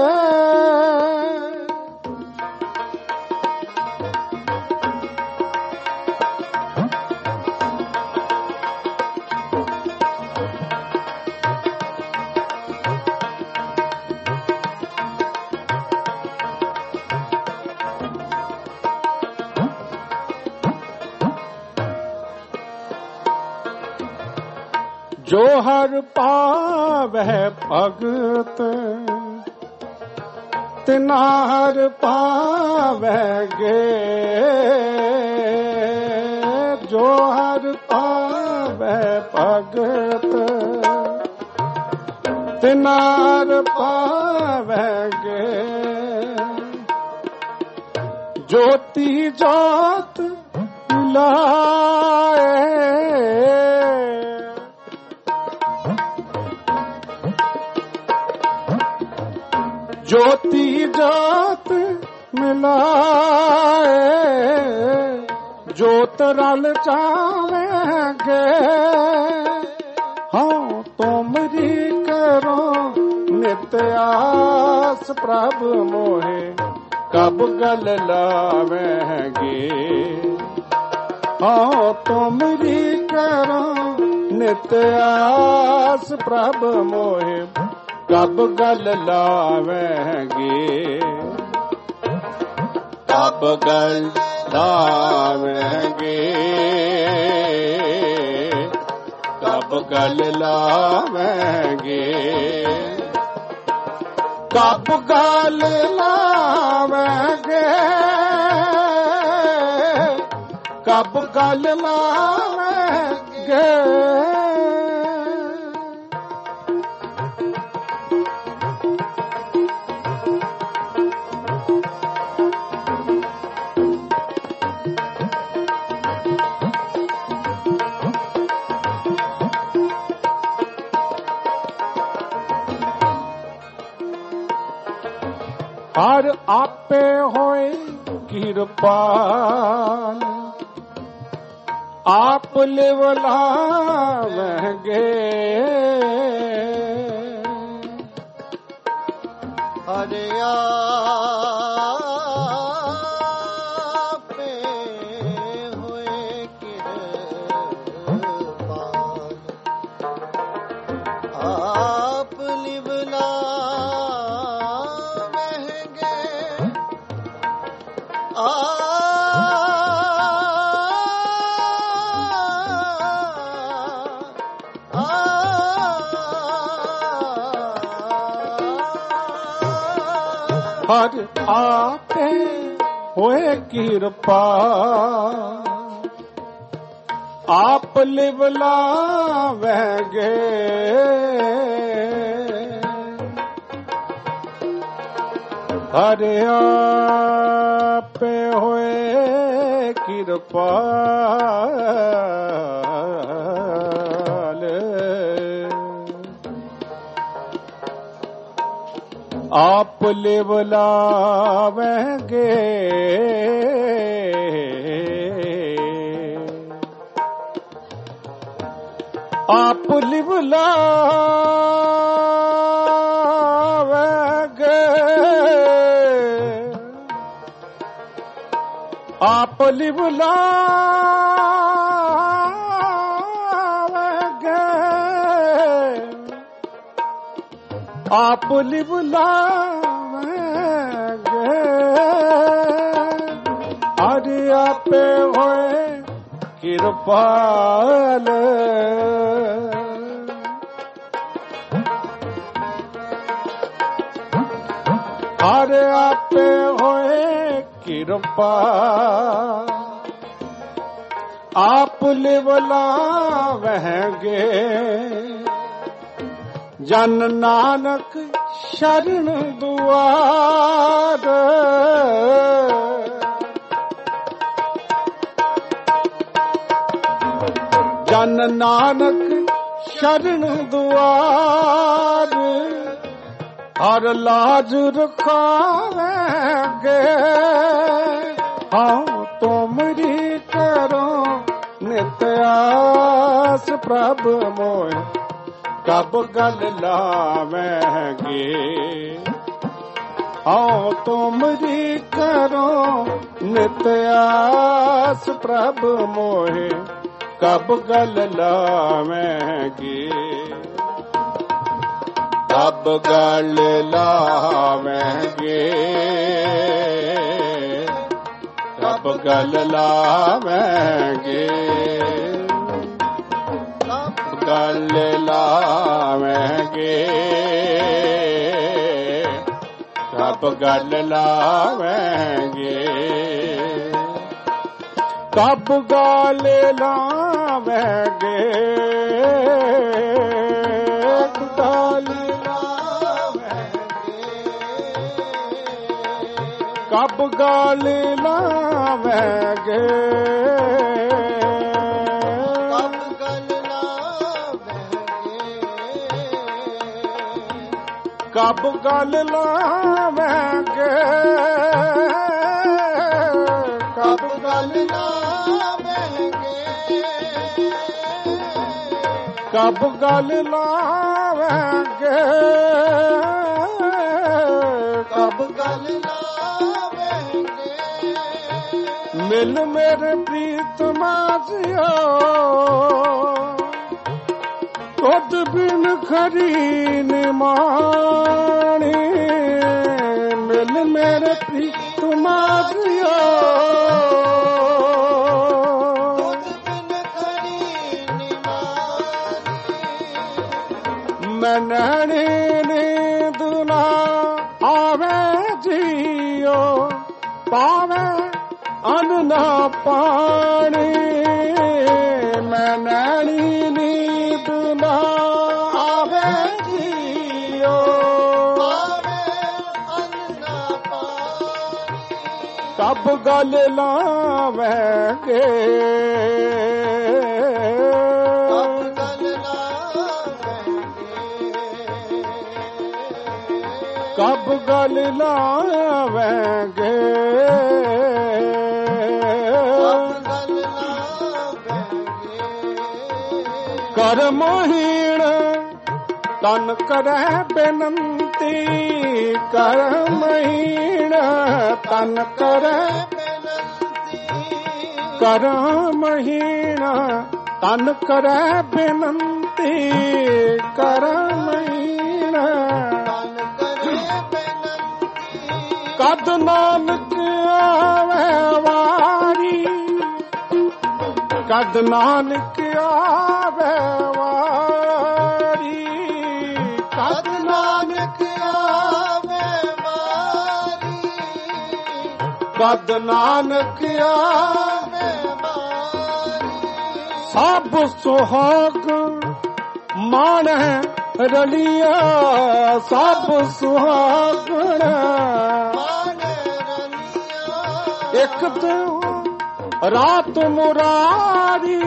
A: ਜੋ ਹਰ ਪਾਵੈ ਭਗਤ ਤਿਨਾ ਹਰ ਪਾਵੈਗੇ ਜੋ ਹਰ ਪਾਵੈ ਭਗਤ ਤਿਨਾ ਹਰ ਪਾਵੈਗੇ ਜੋਤੀ ਜੋਤ ਲਾਏ ਜੋਤੀ ਜੋਤ ਮਿਲਾਏ ਜੋਤ ਰਲ ਜਾਵੇਂਗੇ ਹਉ ਤੁਮਰੀ ਕਰੋ ਨਿਤ ਆਸ ਪ੍ਰਭ ਮੋਹਿ ਕਬ ਗਲ ਲਾਵੇਂਗੇ ਹਉ ਤੁਮਰੀ ਕਰੋ ਨਿਤ ਆਸ ਪ੍ਰਭ ਮੋਹਿ ਕਬ ਗਲ ਲਾਵੈਂਗੇ ਕਬ ਗਲ ਲਾਵੈਂਗੇ ਕਬ ਗਲ ਲਾਵੈਂਗੇ ਕਬ ਗਲ ਲਾਵੈਂਗੇ ਕਬ ਗਲ ਲਾਵੈਂਗੇ ਹਰ ਆਪੇ ਹੋਏ ਕਿਰਪਾਲ ਆਪ ਲਿਵ ਲਾਵੈਂਗੇ
B: ਹਰਿ ਆਪੇ ਹੋਏ ਕਿਰਪਾਲ ਆਪ ਲਿਵ
A: ਹਰ ਆਪੇ ਹੋਏ ਕਿਰਪਾ ਆਪ ਲਿਵ ਲਾਵੈਂਗੇ ਹਰ ਆਪੇ ਹੋਏ ਕਿਰਪਾਲ ਆਪ ਲਿਵ ਲਾਵੈਂਗੇ ਆਪ ਲਿਵ ਲਾਵੈਂਗੇ ਆਪ ਲਿਵ ਲਾਵੈਂਗੇ ਆਪ ਲਿਵ ਲਾਵੈਂਗੇ ਹਰਿ ਆਪੇ ਹੋਏ ਕਿਰਪਾਲ ਹਰਿ ਆਪੇ ਹੋਏ ਕਿਰਪਾਲ ਆਪ ਲਿਵ ਲਾਵੈਂਗੇ ਜਨ ਨਾਨਕ ਸ਼ਰਨ ਦੁਆਰ ਜਨ ਨਾਨਕ ਸ਼ਰਨ ਦੁਆਰ ਹਰ ਲਾਜ ਰਖਾਵੈਂਗੇ ਹਾਂ ਤੁਮਰੀ ਕਰੋ ਨਿਤ ਆਸ ਪ੍ਰਭ ਮੋਹਿ ਕਬ ਗਲ ਲਾਵੈਂਗੇ ਆਓ ਤੁਮਰੀ ਕਰੋ ਨਿਤ ਆਸ ਪ੍ਰਭ ਮੋਹਿ ਕਬ ਗਲ ਲਾਵੈਂਗੇ ਕਬ ਗਲ ਲਾਵੈਂਗੇ ਕਬ ਗਲ ਲਾਵੈਂਗੇ ਗਲ ਲਾਵੈਂਗੇ ਕਬ ਗਲ ਲਾਵੈਂਗੇ ਕਬ ਗਲ ਲਾਵੈਂਗੇ ਕਬ ਗਲ ਲਾਵੈਂਗੇ ਕਬ ਗਲ ਲਾਵੈਂਗੇ ਕਬ ਗਲ ਲਾਵੈਂਗੇ ਕਬ ਗਲ ਲਾਵੈਂਗੇ ਕਬ ਗਲ ਲਾਵੈਂਗੇ ਮਿਲ ਮੇਰੇ ਪ੍ਰੀਤਮਾ ਜਿਓ ਤੁਧ ਬਿਨ ਖਰੀ ਨਿਮਾਣੀ ਮਿਲ ਮੇਰੇ ਪ੍ਰੀਤਮਾ ਜਿਓ ਮੈਂ ਨੈਣੀ ਨੀਂਦ ਨਾ ਆਵੇ ਜੀਓ ਪਾਵੇ ਅਨ ਨਾ ਪਾਣੀ ਮੈਂ ਨੈਣੀ ਨੀਂਦ ਨਾ ਆਵੇ ਜੀਓ ਪਾਵੇ ਅਨ ਨਾ ਪਾਣੀ ਕਬ ਗਲ ਲਾਵੇਂਗੇ ਕਬ ਗਲ ਲਾਵੇਂਗੇ ਕਰਮਹੀਣ ਤਨ ਕਰੈ ਬੇਨੰਤੀ ਕਰਮਹੀਣ ਤਨ ਕਰੈ ਬੇਨੰਤੀ ਕਰਮਹੀਣ ਤਨ ਕਰੈ ਬੇਨੰਤੀ ਕਰਮਹੀਣ ਕਦ ਨਾਨਕ ਆਵੇ ਵਾਰੀ ਕਦ ਨਾਨਕ ਆਵੇ ਵਾਰੀ ਕਦ ਨਾਨਕ ਆਵੇ ਵਾਰੀ ਕਦ ਨਾਨਕ ਆਵੇ ਵਾਰੀ ਸਭ ਸੁਹਾਗ ਮਾਣੈ ਰਲੀਆ ਸਭ ਸੁਹਾਗਣ ਇੱਕ ਦਿਨ ਰਾਤ ਮੁਰਾਰੀ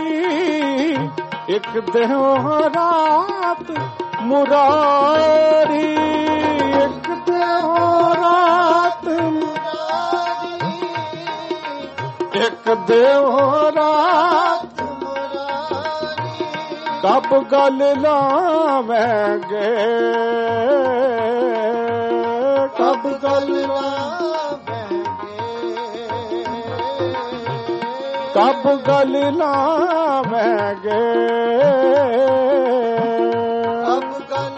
A: ਇੱਕ ਦਿਨ ਰਾਤ ਮੁਰਾਰੀ ਇੱਕ ਦਿਨ ਰਾਤ ਮੁਰਾਰੀ ਇੱਕ ਦਿਨ ਰਾਤ ਮੁਰਾਰੀ ਕਬ ਗਲ ਲਾਵੇਂਗੇ ਕਬ ਗਲ ਕਬ ਗਲ ਲਾਵੇਂਗੇ ਕਬ ਗਲ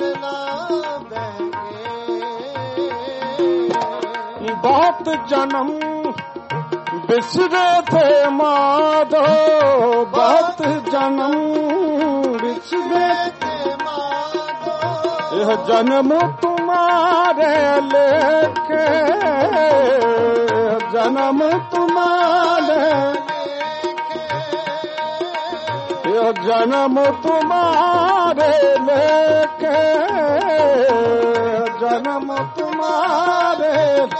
A: ਲਾਵੇਂਗੇ ਬਹੁਤ ਜਨਮ ਬਿਸਰੇ ਥੇ ਮਾਧੋ ਬਹੁਤ ਜਨਮ ਬਿਸਰੇ ਥੇ ਮਾਧੋ ਇਹ ਜਨਮ ਤੁਮਾਰੇ ਲੇਖੇ ਜਨਮ ਤੁਮਾਰੇ जन्म तुम्हारे लेके जन्म तुम्हारे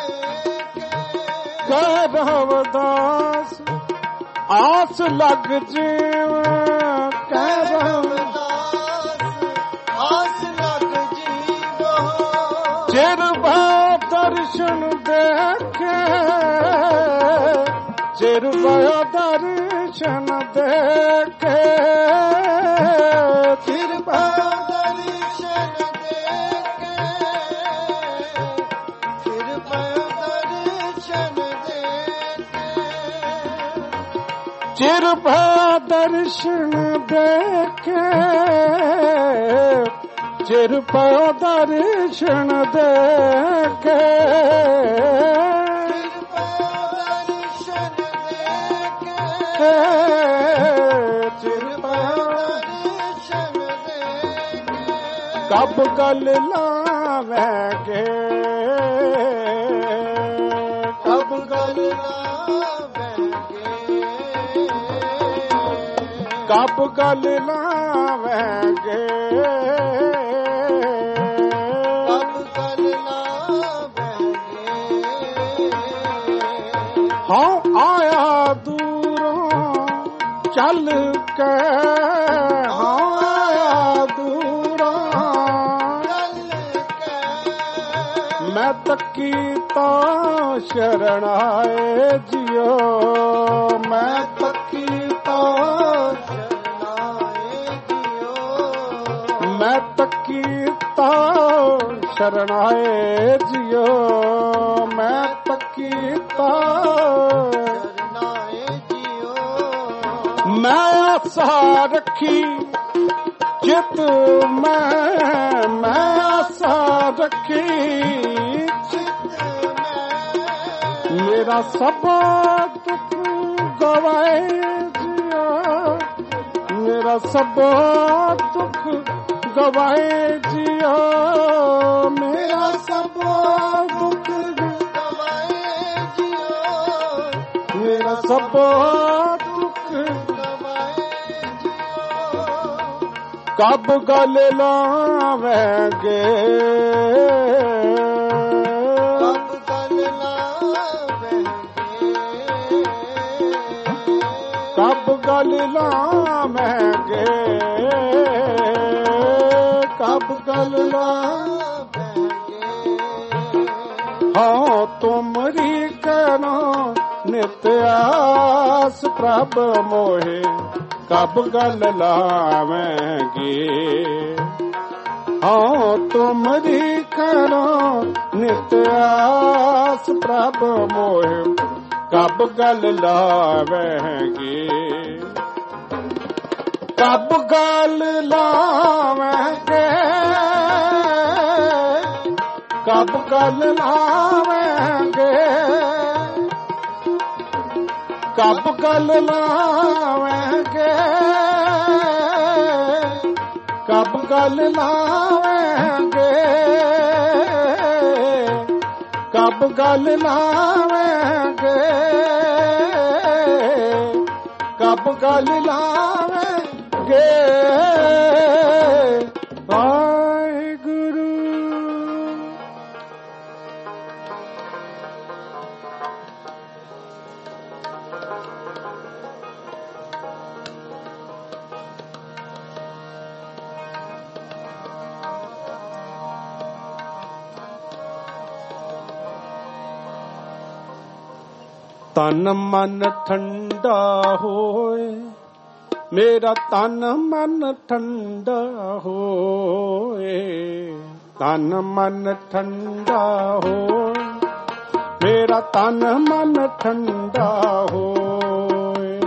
A: रवदास आस लग जीव आस लग जीव चिर दर्शन देखे चिर दर्शन देखे चिर दर्शन देखे चिर दर्शन देखे चिर दर्शन देखे चिर दर्शन देखे कब गल लावेंगे कब गल लावेंगे कब गल लावेंगे कब गल लावेंगे हाँ आया दूरों चल के हाँ आया दूरों मैं तकी तो शरण आए जियो मैं तकी तो शरण आए जियो मैं तकी तो शरण आए जियो मैं तकी तो शरण ਆਸਾ ਰੱਖੀ ਚਿਤ ਮੈਂ ਆਸਾ ਰੱਖੀ
B: ਚਿਤ ਮੈਂ
A: ਮੇਰਾ ਸਭ ਦੁੱਖ ਗਵਾਏ ਜਿਆ ਮੇਰਾ ਸਭ ਦੁੱਖ ਗਵਾਏ ਜਿਆ ਮੇਰਾ ਸਭ ਦੁੱਖ
B: ਗਵਾਏ ਜਿਓ
A: ਮੇਰਾ ਸਭ ਦੁੱਖ
B: ਗਵਾਏ ਜਿਓ
A: ਕਬ ਗਲ ਲਾਵਾਂਗੇ
B: ਕਬ ਗਲ ਲਾਵਾਂਗੇ
A: ਕਬ ਗਲ ਲਾਵਾਂਗੇ ਕਬ ਗਲ
B: ਲਾਵਾਂਗੇ
A: ਹਾਂ ਤੁਮਰੀ ਕਰੋ ਨਿਤ ਆਸ ਪ੍ਰਭ ਮੋਹਿ ਕਬ ਗਲ ਲਾਵਾਂਗੇ ਹਾਂ ਤੁਮਰੀ ਕਰੋ ਨਿਤ ਆਸ ਪ੍ਰਭ ਮੋਹਿ ਕਬ ਗਲ ਲਾਵਾਂਗੇ ਕਬ ਗਲ ਲਾਵਾਂਗੇ ਕਬ ਗਲ ਲਾਵਾਂਗੇ ਕਬ ਗਲ ਲਾਵਾਂਗੇ ਕਬ ਗਲ ਲਾਵਾਂਗੇ ਕਬ ਗਲ ਲਾਵਾਂਗੇ ਕਬ ਗਲ ਲਾਵਾਂਗੇ ਵਾਹਿਗੁਰੂ ਤਨ ਮਨ ਠੰਡਾ ਹੋਏ ਮੇਰਾ ਤਨ ਮਨ ਠੰਡਾ ਹੋਏ ਤਨ ਮਨ ਠੰਡਾ ਹੋਏ ਮੇਰਾ ਤਨ ਮਨ ਠੰਡਾ ਹੋਏ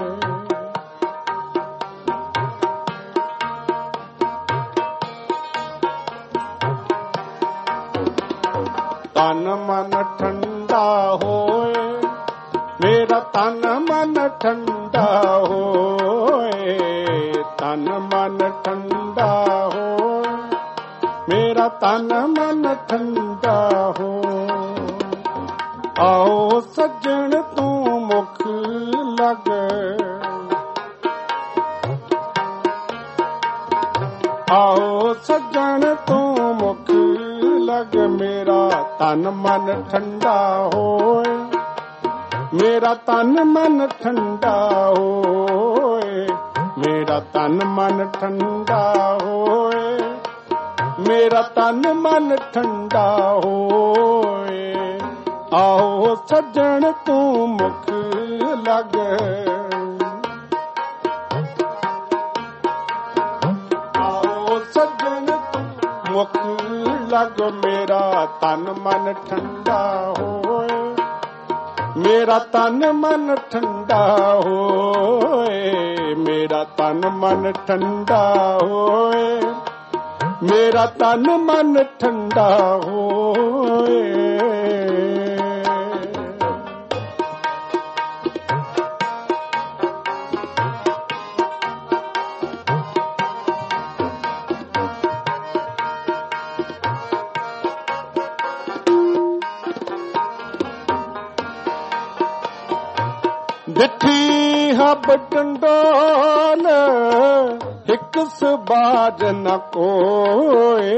A: ਤਨ ਮਨ ਠੰਡਾ ਹੋਏ ਮੇਰਾ ਤਨ ਮਨ ਠੰਡਾ ਹੋਏ ਤਨ ਮਨ ਠੰਡਾ ਹੋਏ ਮੇਰਾ ਤਨ ਮਨ ਠੰਡਾ ਹੋਏ ਆਓ ਸੱਜਣ ਤੂੰ ਮੁਖ ਲਗ ਆਓ ਸੱਜਣ ਤੂੰ ਮੁਖ ਲਗ ਮੇਰਾ ਤਨ ਮਨ ਠੰਡਾ ਹੋਏ ਮੇਰਾ ਤਨ ਮਨ ਠੰਡਾ ਹੋਏ ਮੇਰਾ ਤਨ ਮਨ ਠੰਡਾ ਹੋਏ ਮੇਰਾ ਤਨ ਮਨ ਠੰਡਾ ਹੋਏ ਆਓ ਸੱਜਣ ਤੂੰ ਮੁਖ ਲਗ ਆਓ ਸੱਜਣ ਤੂੰ ਮੁਖ ਲਗ ਮੇਰਾ ਤਨ ਮਨ ਠੰਡਾ ਹੋਏ ਮੇਰਾ ਤਨ ਮਨ ਠੰਡਾ ਹੋਏ ਮੇਰਾ ਤਨ ਮਨ ਠੰਡਾ ਹੋਏ ਮੇਰਾ ਤਨ ਮਨ ਠੰਡਾ ਹੋਏ ਦਿੱਠੀ ਹਬ ਡੰਡੋਲ ਇੱਕ ਸਬਾਜ ਨ ਕੋਏ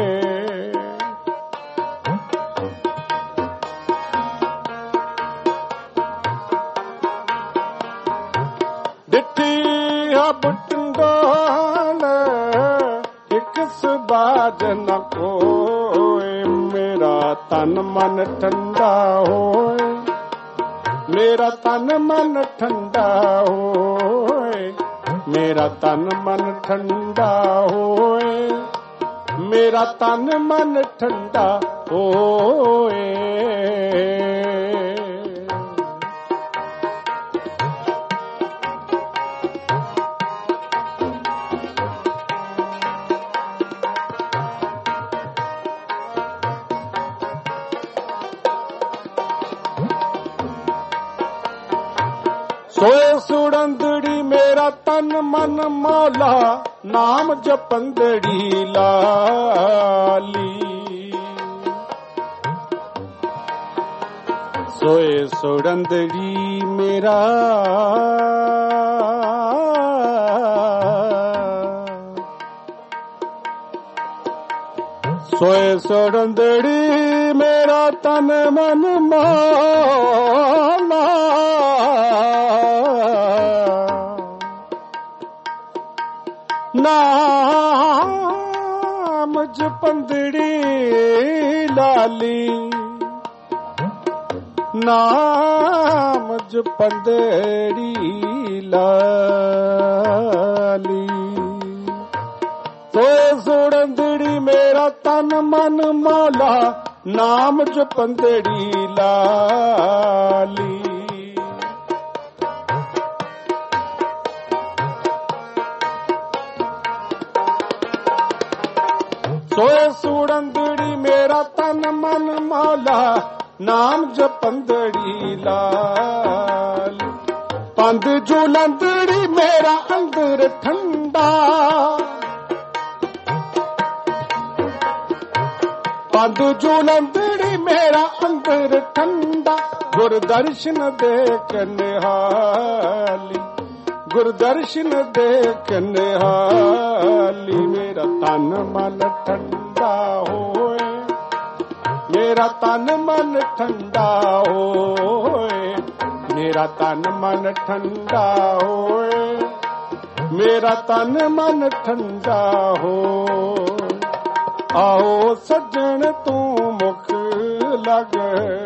A: ਦਿੱਠੀ ਹਬ ਡੰਡੋਲ ਇੱਕ ਸਬਾਜ ਨ ਕੋਏ ਮੇਰਾ ਤਨ ਮਨ ਠੰਡਾ ਹੋਏ ਮੇਰਾ ਤਨ ਮਨ ਠੰਡਾ ਹੋਏ ਮੇਰਾ ਤਨ ਮਨ ਠੰਡਾ ਹੋਏ ਮੇਰਾ ਤਨ ਮਨ ਠੰਡਾ ਹੋਏ ਸੋਏ ਸੁੜੰਦੜੀ ਮੇਰਾ ਤਨ ਮਨ ਮੌਲਾ, ਨਾਮ ਜਪੰਦੜੀ ਲਾਲੀ। ਸੋਏ ਸੁੜੰਦੜੀ ਮੇਰਾ ਸੋਏ ਸੁੜੰਦੜੀ ਮੇਰਾ ਤਨ ਮਨ ਮੌਲਾ, ਨਾਮ ਜਪੰਦੜੀ ਲਾਲੀ, ਨਾਮ ਜਪੰਦੜੀ ਲਾਲੀ। ਸੋਏ ਸੁੜੰਦੜੀ ਮੇਰਾ ਤਨ ਮਨ ਮੌਲਾ, ਨਾਮ ਜਪੰਦੜੀ ਲਾਲੀ। ਸੋਏ ਸੁੜੰਦੜੀ ਮੇਰਾ ਤਨ ਮਨ ਮੌਲਾ, ਨਾਮ ਜਪੰਦੜੀ ਲਾਲੀ। ਪੰਧ ਜੁਲੰਦੜੀ ਮੇਰਾ ਅੰਦਰ ਠੰਡਾ, ਪੰਧ ਜੁਲੰਦੜੀ ਮੇਰਾ ਅੰਦਰ ਠੰਡਾ। ਗੁਰ ਦਰਸ਼ਨ ਦੇਖ ਨਿਹਾਲੀ, ਗੁਰ ਦਰਸ਼ਨ ਦੇਖ ਨਿਹਾਲੀ। ਮੇਰਾ ਤਨ ਮਨ ਠੰਡਾ ਹੋਏ, ਮੇਰਾ ਤਨ ਮਨ ਠੰਡਾ ਹੋਏ, ਮੇਰਾ ਤਨ ਮਨ ਠੰਡਾ ਹੋਏ, ਮੇਰਾ ਤਨ ਮਨ ਠੰਡਾ ਹੋਏ। ਆਓ ਸੱਜਣ ਤੂੰ ਮੁਖ ਲਗ,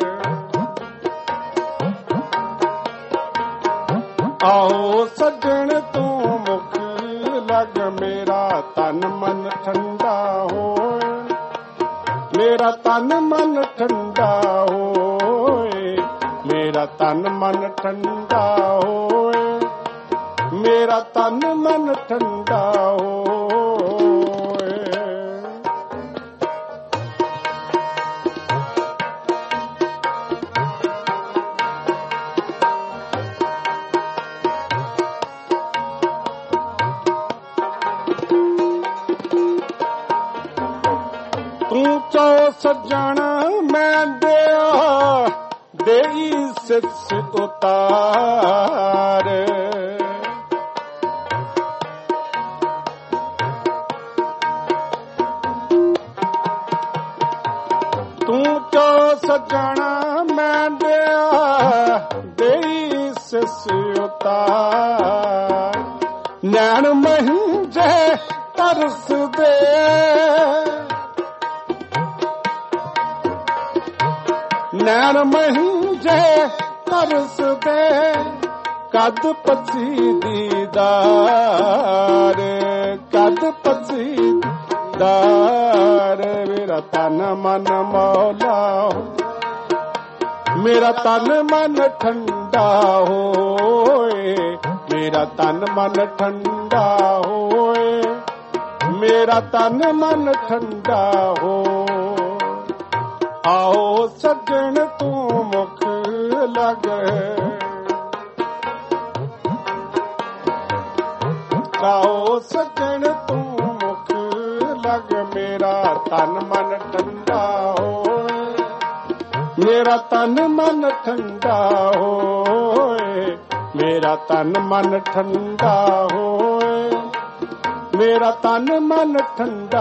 A: ਆਓ ਸੱਜਣ ਤੂੰ ਮੁਖ ਲਗ। ਮੇਰਾ ਤਨ ਮਨ ਠੰਡਾ ਹੋਏ, ਮੇਰਾ ਤਨ ਮਨ ਠੰਡਾ ਹੋਏ, ਮੇਰਾ ਤਨ ਮਨ ਠੰਡਾ ਹੋਏ, ਮੇਰਾ ਤਨ ਮਨ ਠੰਡਾ ਹੋਏ। ਤੂੰ ਚੋ ਸੱਜਣ ਮੈਂ ਦਿਆ, ਦੇਈ ਸਿਸ ਉਤਾਰ। ਤੂੰ ਚੋ ਸੱਜਣ ਮੈਂ ਦਿਆ, ਦੇਈ ਸਿਸ ਉਤਾਰ। ਨੈਣ ਮਹਿੰਜੇ ਤਰਸਦੇ, ਨੈਣ ਮਹਿੰਜੇ ਤਰਸਦੇ। ਕਦ ਪੱਛੀ ਦੀਦਾਰ, ਕਦ ਪੱਛੀ ਦੀਦਾਰ। ਮੇਰਾ ਤਨ ਮਨ ਮੌਲਾ, ਮੇਰਾ ਤਨ ਮਨ ਠੰਡਾ ਹੋਏ, ਮੇਰਾ ਤਨ ਮਨ ਠੰਡਾ ਹੋਏ, ਮੇਰਾ ਤਨ ਮਨ ਠੰਡਾ ਹੋਏ। ਆਓ ਸੱਜਣ ਤੂੰ ਮੁਖ ਲਗ, ਆਓ ਸੱਜਣ ਤੂੰ ਮੁਖ ਲਗ। ਮੇਰਾ ਤਨ ਮਨ ਠੰਡਾ ਹੋਏ, ਮੇਰਾ ਤਨ ਮਨ ਠੰਡਾ ਹੋਏ, ਮੇਰਾ ਤਨ ਮਨ ਠੰਡਾ ਹੋਏ, ਮੇਰਾ ਤਨ ਮਨ ਠੰਡਾ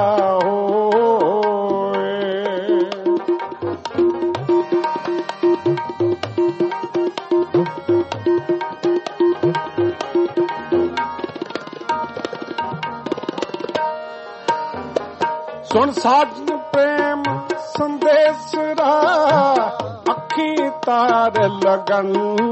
A: ਹੋਏ। ਸੁਣ ਸਾਜਨ ਪ੍ਰੇਮ ਸੰਦੇਸ਼ ਰਾ, ਅੱਖੀ ਤਾਰ ਲਗਨ।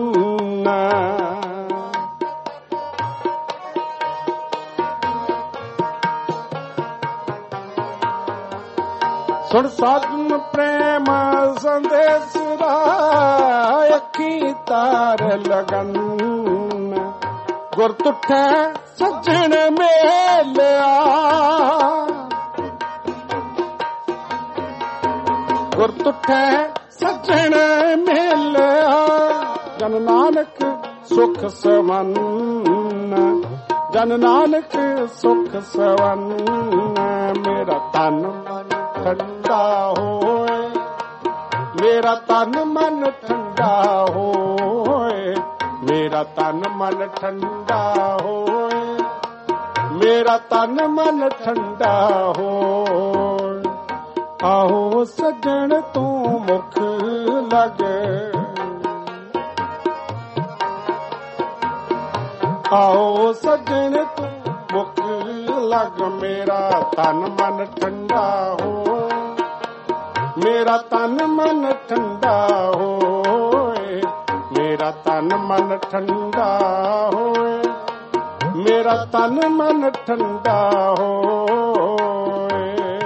A: ਸੁਣ ਸਾਜਨ ਪ੍ਰੇਮ ਸੰਦੇਸ਼ ਰਾ, ਅੱਖੀ ਤਾਰ ਲਗਨ। ਗੁਰ ਤੁਠੈ ਸੱਜਣ ਮੇਲਿਆ, ਗੁਰ ਤੁਠੈ ਸੱਜਣ ਮੇਲਿਆ। ਜਨ ਨਾਨਕ ਸੁਖ ਸਵੰਨ ਜਨ ਨਾਨਕ ਸੁਖ ਸਵੰਨ ਮੇਰਾ ਤਨ ਮਨ ਠੰਡਾ ਹੋਏ ਮੇਰਾ ਤਨ ਮਨ ਠੰਡਾ ਹੋਏ ਮੇਰਾ ਤਨ ਮਨ ਠੰਡਾ ਹੋਏ ਮੇਰਾ ਤਨ ਮਨ ਠੰਡਾ ਹੋਏ ਆਹੋ ਸੱਜਣ ਤੂੰ ਮੁਖ ਲਗੇ ਆਓ ਸੱਜਣ ਤੂੰ ਮੁਖ ਲਗ ਮੇਰਾ ਤਨ ਮਨ ਠੰਡਾ ਹੋ ਮੇਰਾ ਤਨ ਮਨ ਠੰਡਾ ਹੋਏ ਮੇਰਾ ਤਨ ਮਨ ਠੰਡਾ ਹੋਏ ਮੇਰਾ ਤਨ ਮਨ ਠੰਡਾ ਹੋਏ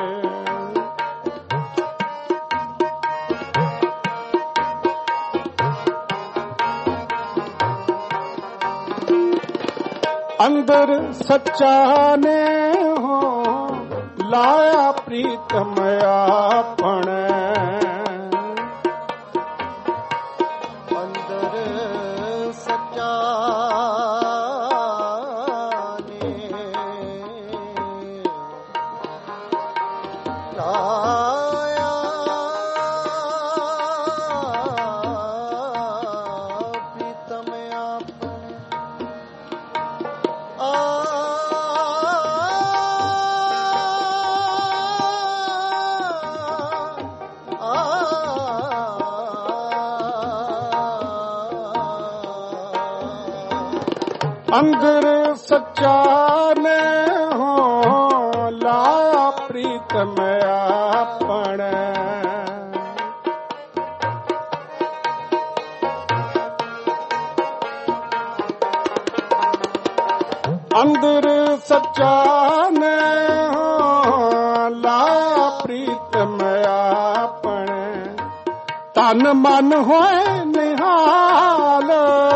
A: ਅੰਦਰ ਸੱਚਾ ਨੇ ਹੋ ਲਾਇਆ ਪ੍ਰੀਤਮ ਆਪਣੇ
B: ਅੰਦਰ ਸੱਚਾ ਨੇ ਲਾਇਆ ਪ੍ਰੀਤਮ ਆਪਣੇ
A: ਅੰਦਰ ਸੱਚਾ ਨੇ ਹੋ ਲਾਇਆ ਪ੍ਰੀਤਮ ਆਪਣੇ ਅੰਦਰ ਸੱਚਾ ਨੇ ਲਾਇਆ ਪ੍ਰੀਤਮ ਆਪਣੇ ਤਨ ਮਨ ਹੋਏ ਨਿਹਾਲ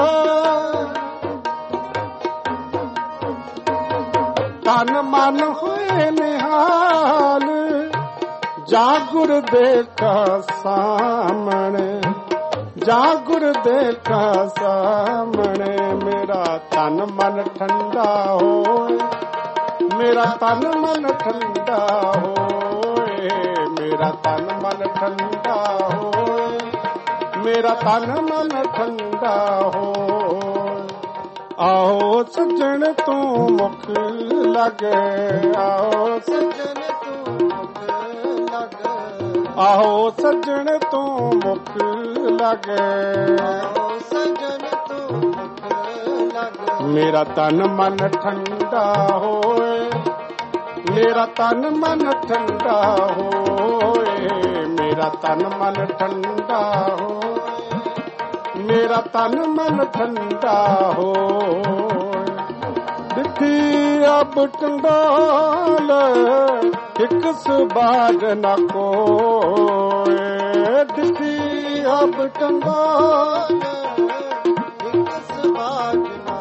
A: ਤਨ ਮਨ ਹੋਏ ਨਿਹਾਲ ਜਾ ਗੁਰ ਦੇਖਾ ਸਾਹਮਣੇ ਜਾ ਗੁਰ ਦੇਖਾ ਸਾਹਮਣੇ ਮੇਰਾ ਤਨ ਮਨ ਠੰਡਾ ਹੋਏ ਮੇਰਾ ਤਨ ਮਨ ਠੰਡਾ ਹੋਏ ਮੇਰਾ ਤਨ ਮਨ ਠੰਡਾ ਹੋਏ ਮੇਰਾ ਤਨ ਮਨ ਠੰਡਾ ਹੋਏ ਆਓ ਸੱਜਣ ਤੂੰ ਮੁਖ ਲਗੇ ਆਓ
B: ਸੱਜਣ ਤੂੰ ਮੁਖ ਲਗ
A: ਆਓ ਸੱਜਣ ਤੂੰ ਮੁਖ ਲਗੇ
B: ਆਓ ਸੱਜਣ ਤੂੰ ਮੁਖ ਲਗ
A: ਮੇਰਾ ਤਨ ਮਨ ਠੰਡਾ ਹੋਏ ਮੇਰਾ ਤਨ ਮਨ ਠੰਡਾ ਹੋਏ ਮੇਰਾ ਤਨ ਮਨ ਠੰਡਾ ਹੋਏ ਮੇਰਾ ਤਨ ਮਨ ਠੰਡਾ ਹੋਏ ਦਿੱਤੀ ਅਬ ਟੰਡਾਲ ਇੱਕ ਸੁਬਾਦ ਨ ਕੋਏ ਦਿੱਤੀ ਅਬ ਟੰਡਾਲ
B: ਇੱਕ ਸਮਾਜ ਨਾ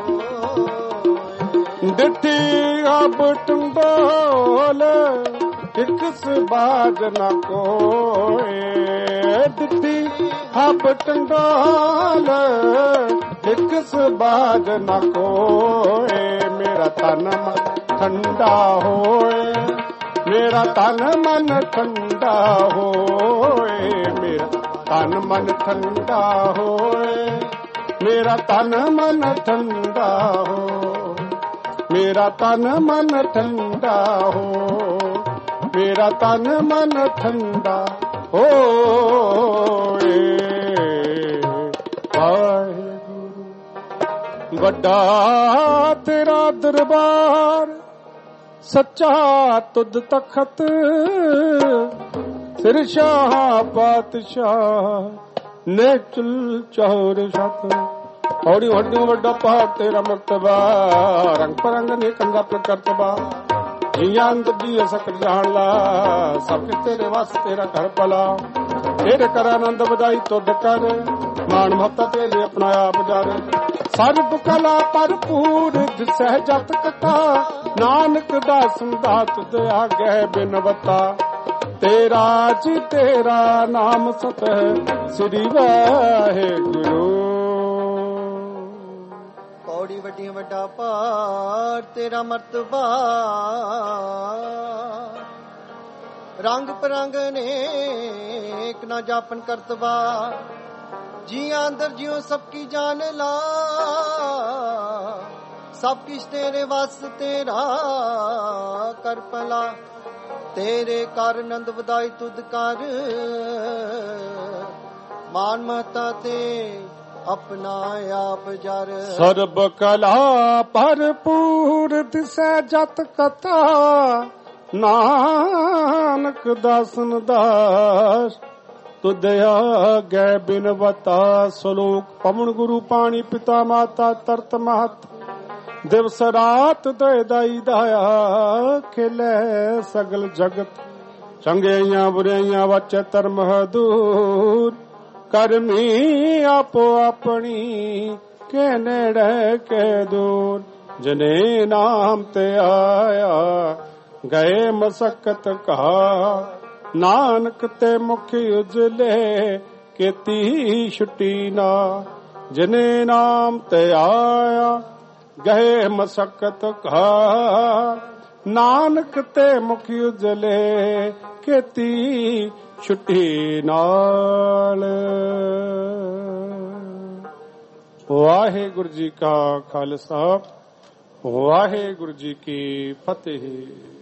B: ਕੋਏ
A: ਦਿੱਤੀ ਅਬ ਟੰਡਾਲ ਇੱਕ ਸੁਬਾਦ ਨ ਕੋਏ ਦਿੱਤੀ ਅਬ ਟੰਡਾਲ ਇੱਕ ਸੁਬਾਦ ਨ ਕੋਏ ਮੇਰਾ ਤਨ ਮਨ ਠੰਡਾ ਹੋਏ ਮੇਰਾ ਤਨ ਮਨ ਠੰਡਾ ਹੋਏ ਮੇਰਾ ਤਨ ਮਨ ਠੰਡਾ ਹੋਏ ਮੇਰਾ ਤਨ ਮਨ ਠੰਡਾ ਹੋ ਮੇਰਾ ਤਨ ਮਨ ਠੰਡਾ ਹੋ ਮੇਰਾ ਤਨ ਮਨ ਠੰਡਾ ਹੋਏ ਵਾਹਿਗੁਰੂ ਵੱਡਾ ਤੇਰਾ ਦਰਬਾਰ ਸੱਚਾ ਤੁਧ ਤਖਤ ਸਿਰ ਸ਼ਾਹ ਪਾਤਸ਼ਾਹ ਨੇ ਚੁਲ ਚੌਰ ਛਤ ਔੜੀ ਵੱਡੂ ਵੱਡਾ ਪਹਾੜ ਤੇਰਾ ਮਰਤਬਾ ਰੰਗ ਪਰੰਗ ਨੇ ਕੰਗਾ ਪ੍ਰਕਰਤਬਾ ਜੀਆਂ ਅੰਤ ਦੀ ਅਸਕ ਜਾਣ ਲਾ ਸਭ ਤੇਰੇ ਵਾਸ ਤੇਰਾ ਘਰ ਭਲਾ ਤੇਰੇ ਕਰ ਆਨੰਦ ਵਧਾਈ ਤੁਧ ਕਰ ਮਾਨ ਮਹੱਤਾ ਤੇਰੇ ਆਪਣਾ ਆਪ ਜਰ ਸਰਬ ਕਲਾ ਭਰਪੂਰ ਦਿਸਹਿ ਜਤ ਕਥਾ ਨਾਨਕ ਦਾਸ ਦਾ ਤੁਧ ਆਗੇ ਬਿਨਵਤਾ ਤੇਰਾ ਜੀ ਤੇਰਾ ਨਾਮ ਸਤਿ ਸ੍ਰੀ ਵਾਹਿਗੁਰੂ।
B: ਬੜੀ ਵੱਡੀਆਂ ਵੱਡਾ ਭਾਰ ਤੇਰਾ ਮਰਤਬਾ ਰੰਗ ਪਰੰਗ ਅਨੇਕ ਨਾ ਜਾਪਨ ਕਰਤਬਾ ਜੀ ਅੰਦਰ ਜਿਉ ਸਭ ਕੀ ਜਾਣ ਲਾ ਸਭ ਕਿਛ ਤੇਰੇ ਵਸ ਤੇਰਾ ਕਰ ਭਲਾ ਤੇਰੇ ਕਰ ਨੰਦ ਵਧਾਈ ਤੁਧ ਕਰ ਮਾਨ ਮਹਤਾ ਤੇ ਆਪਣਾ ਆਪ ਜਰ
A: ਸਰਬ ਕਲਾ ਭਰਪੂਰ ਦਿਸੈ ਜਤ ਕਥਾ ਨਾਨਕ ਦਾਸਨ ਦਾਸ ਤੁਧ ਆਗੈ ਬਿਨਵਤਾ ਸਲੋਕ ਪਵਨ ਗੁਰੂ ਪਾਣੀ ਪਿਤਾ ਮਾਤਾ ਤਰਤ ਮਹਤ ਦਿਵਸ ਰਾਤ ਦੇ ਦਾਈ ਦਾਇਆ ਖਿਲੇ ਸਗਲ ਜਗਤ ਚੰਗਿਆਈਆਂ ਬੁਰਾਈਆਂ ਵਚੈ ਧਰਮ ਦੂਰ ਕਰਮੀ ਆਪੋ ਆਪਣੀ ਕੇ ਨੇੜੇ ਕੇ ਦੂਰ ਜਨੇ ਨਾਮ ਤੇ ਆਇਆ ਗਏ ਮਸਕਤ ਕਹਾ ਨਾਨਕ ਤੇ ਮੁਖ ਉਜਲੇ ਕੀਤੀ ਛੁੱਟੀ ਨਾ ਜਨੇ ਨਾਮ ਤੇ ਆਇਆ ਗਏ ਮਸਕਤ ਕਹਾ ਨਾਨਕ ਤੇ ਮੁਖ ਉਜਲੇ ਕੀਤੀ ਛੁੱਟੀ ਨਾਲ। ਵਾਹਿਗੁਰੂ ਜੀ ਕਾ ਖਾਲਸਾ ਵਾਹਿਗੁਰੂ ਜੀ ਕੀ ਫਤਿਹ।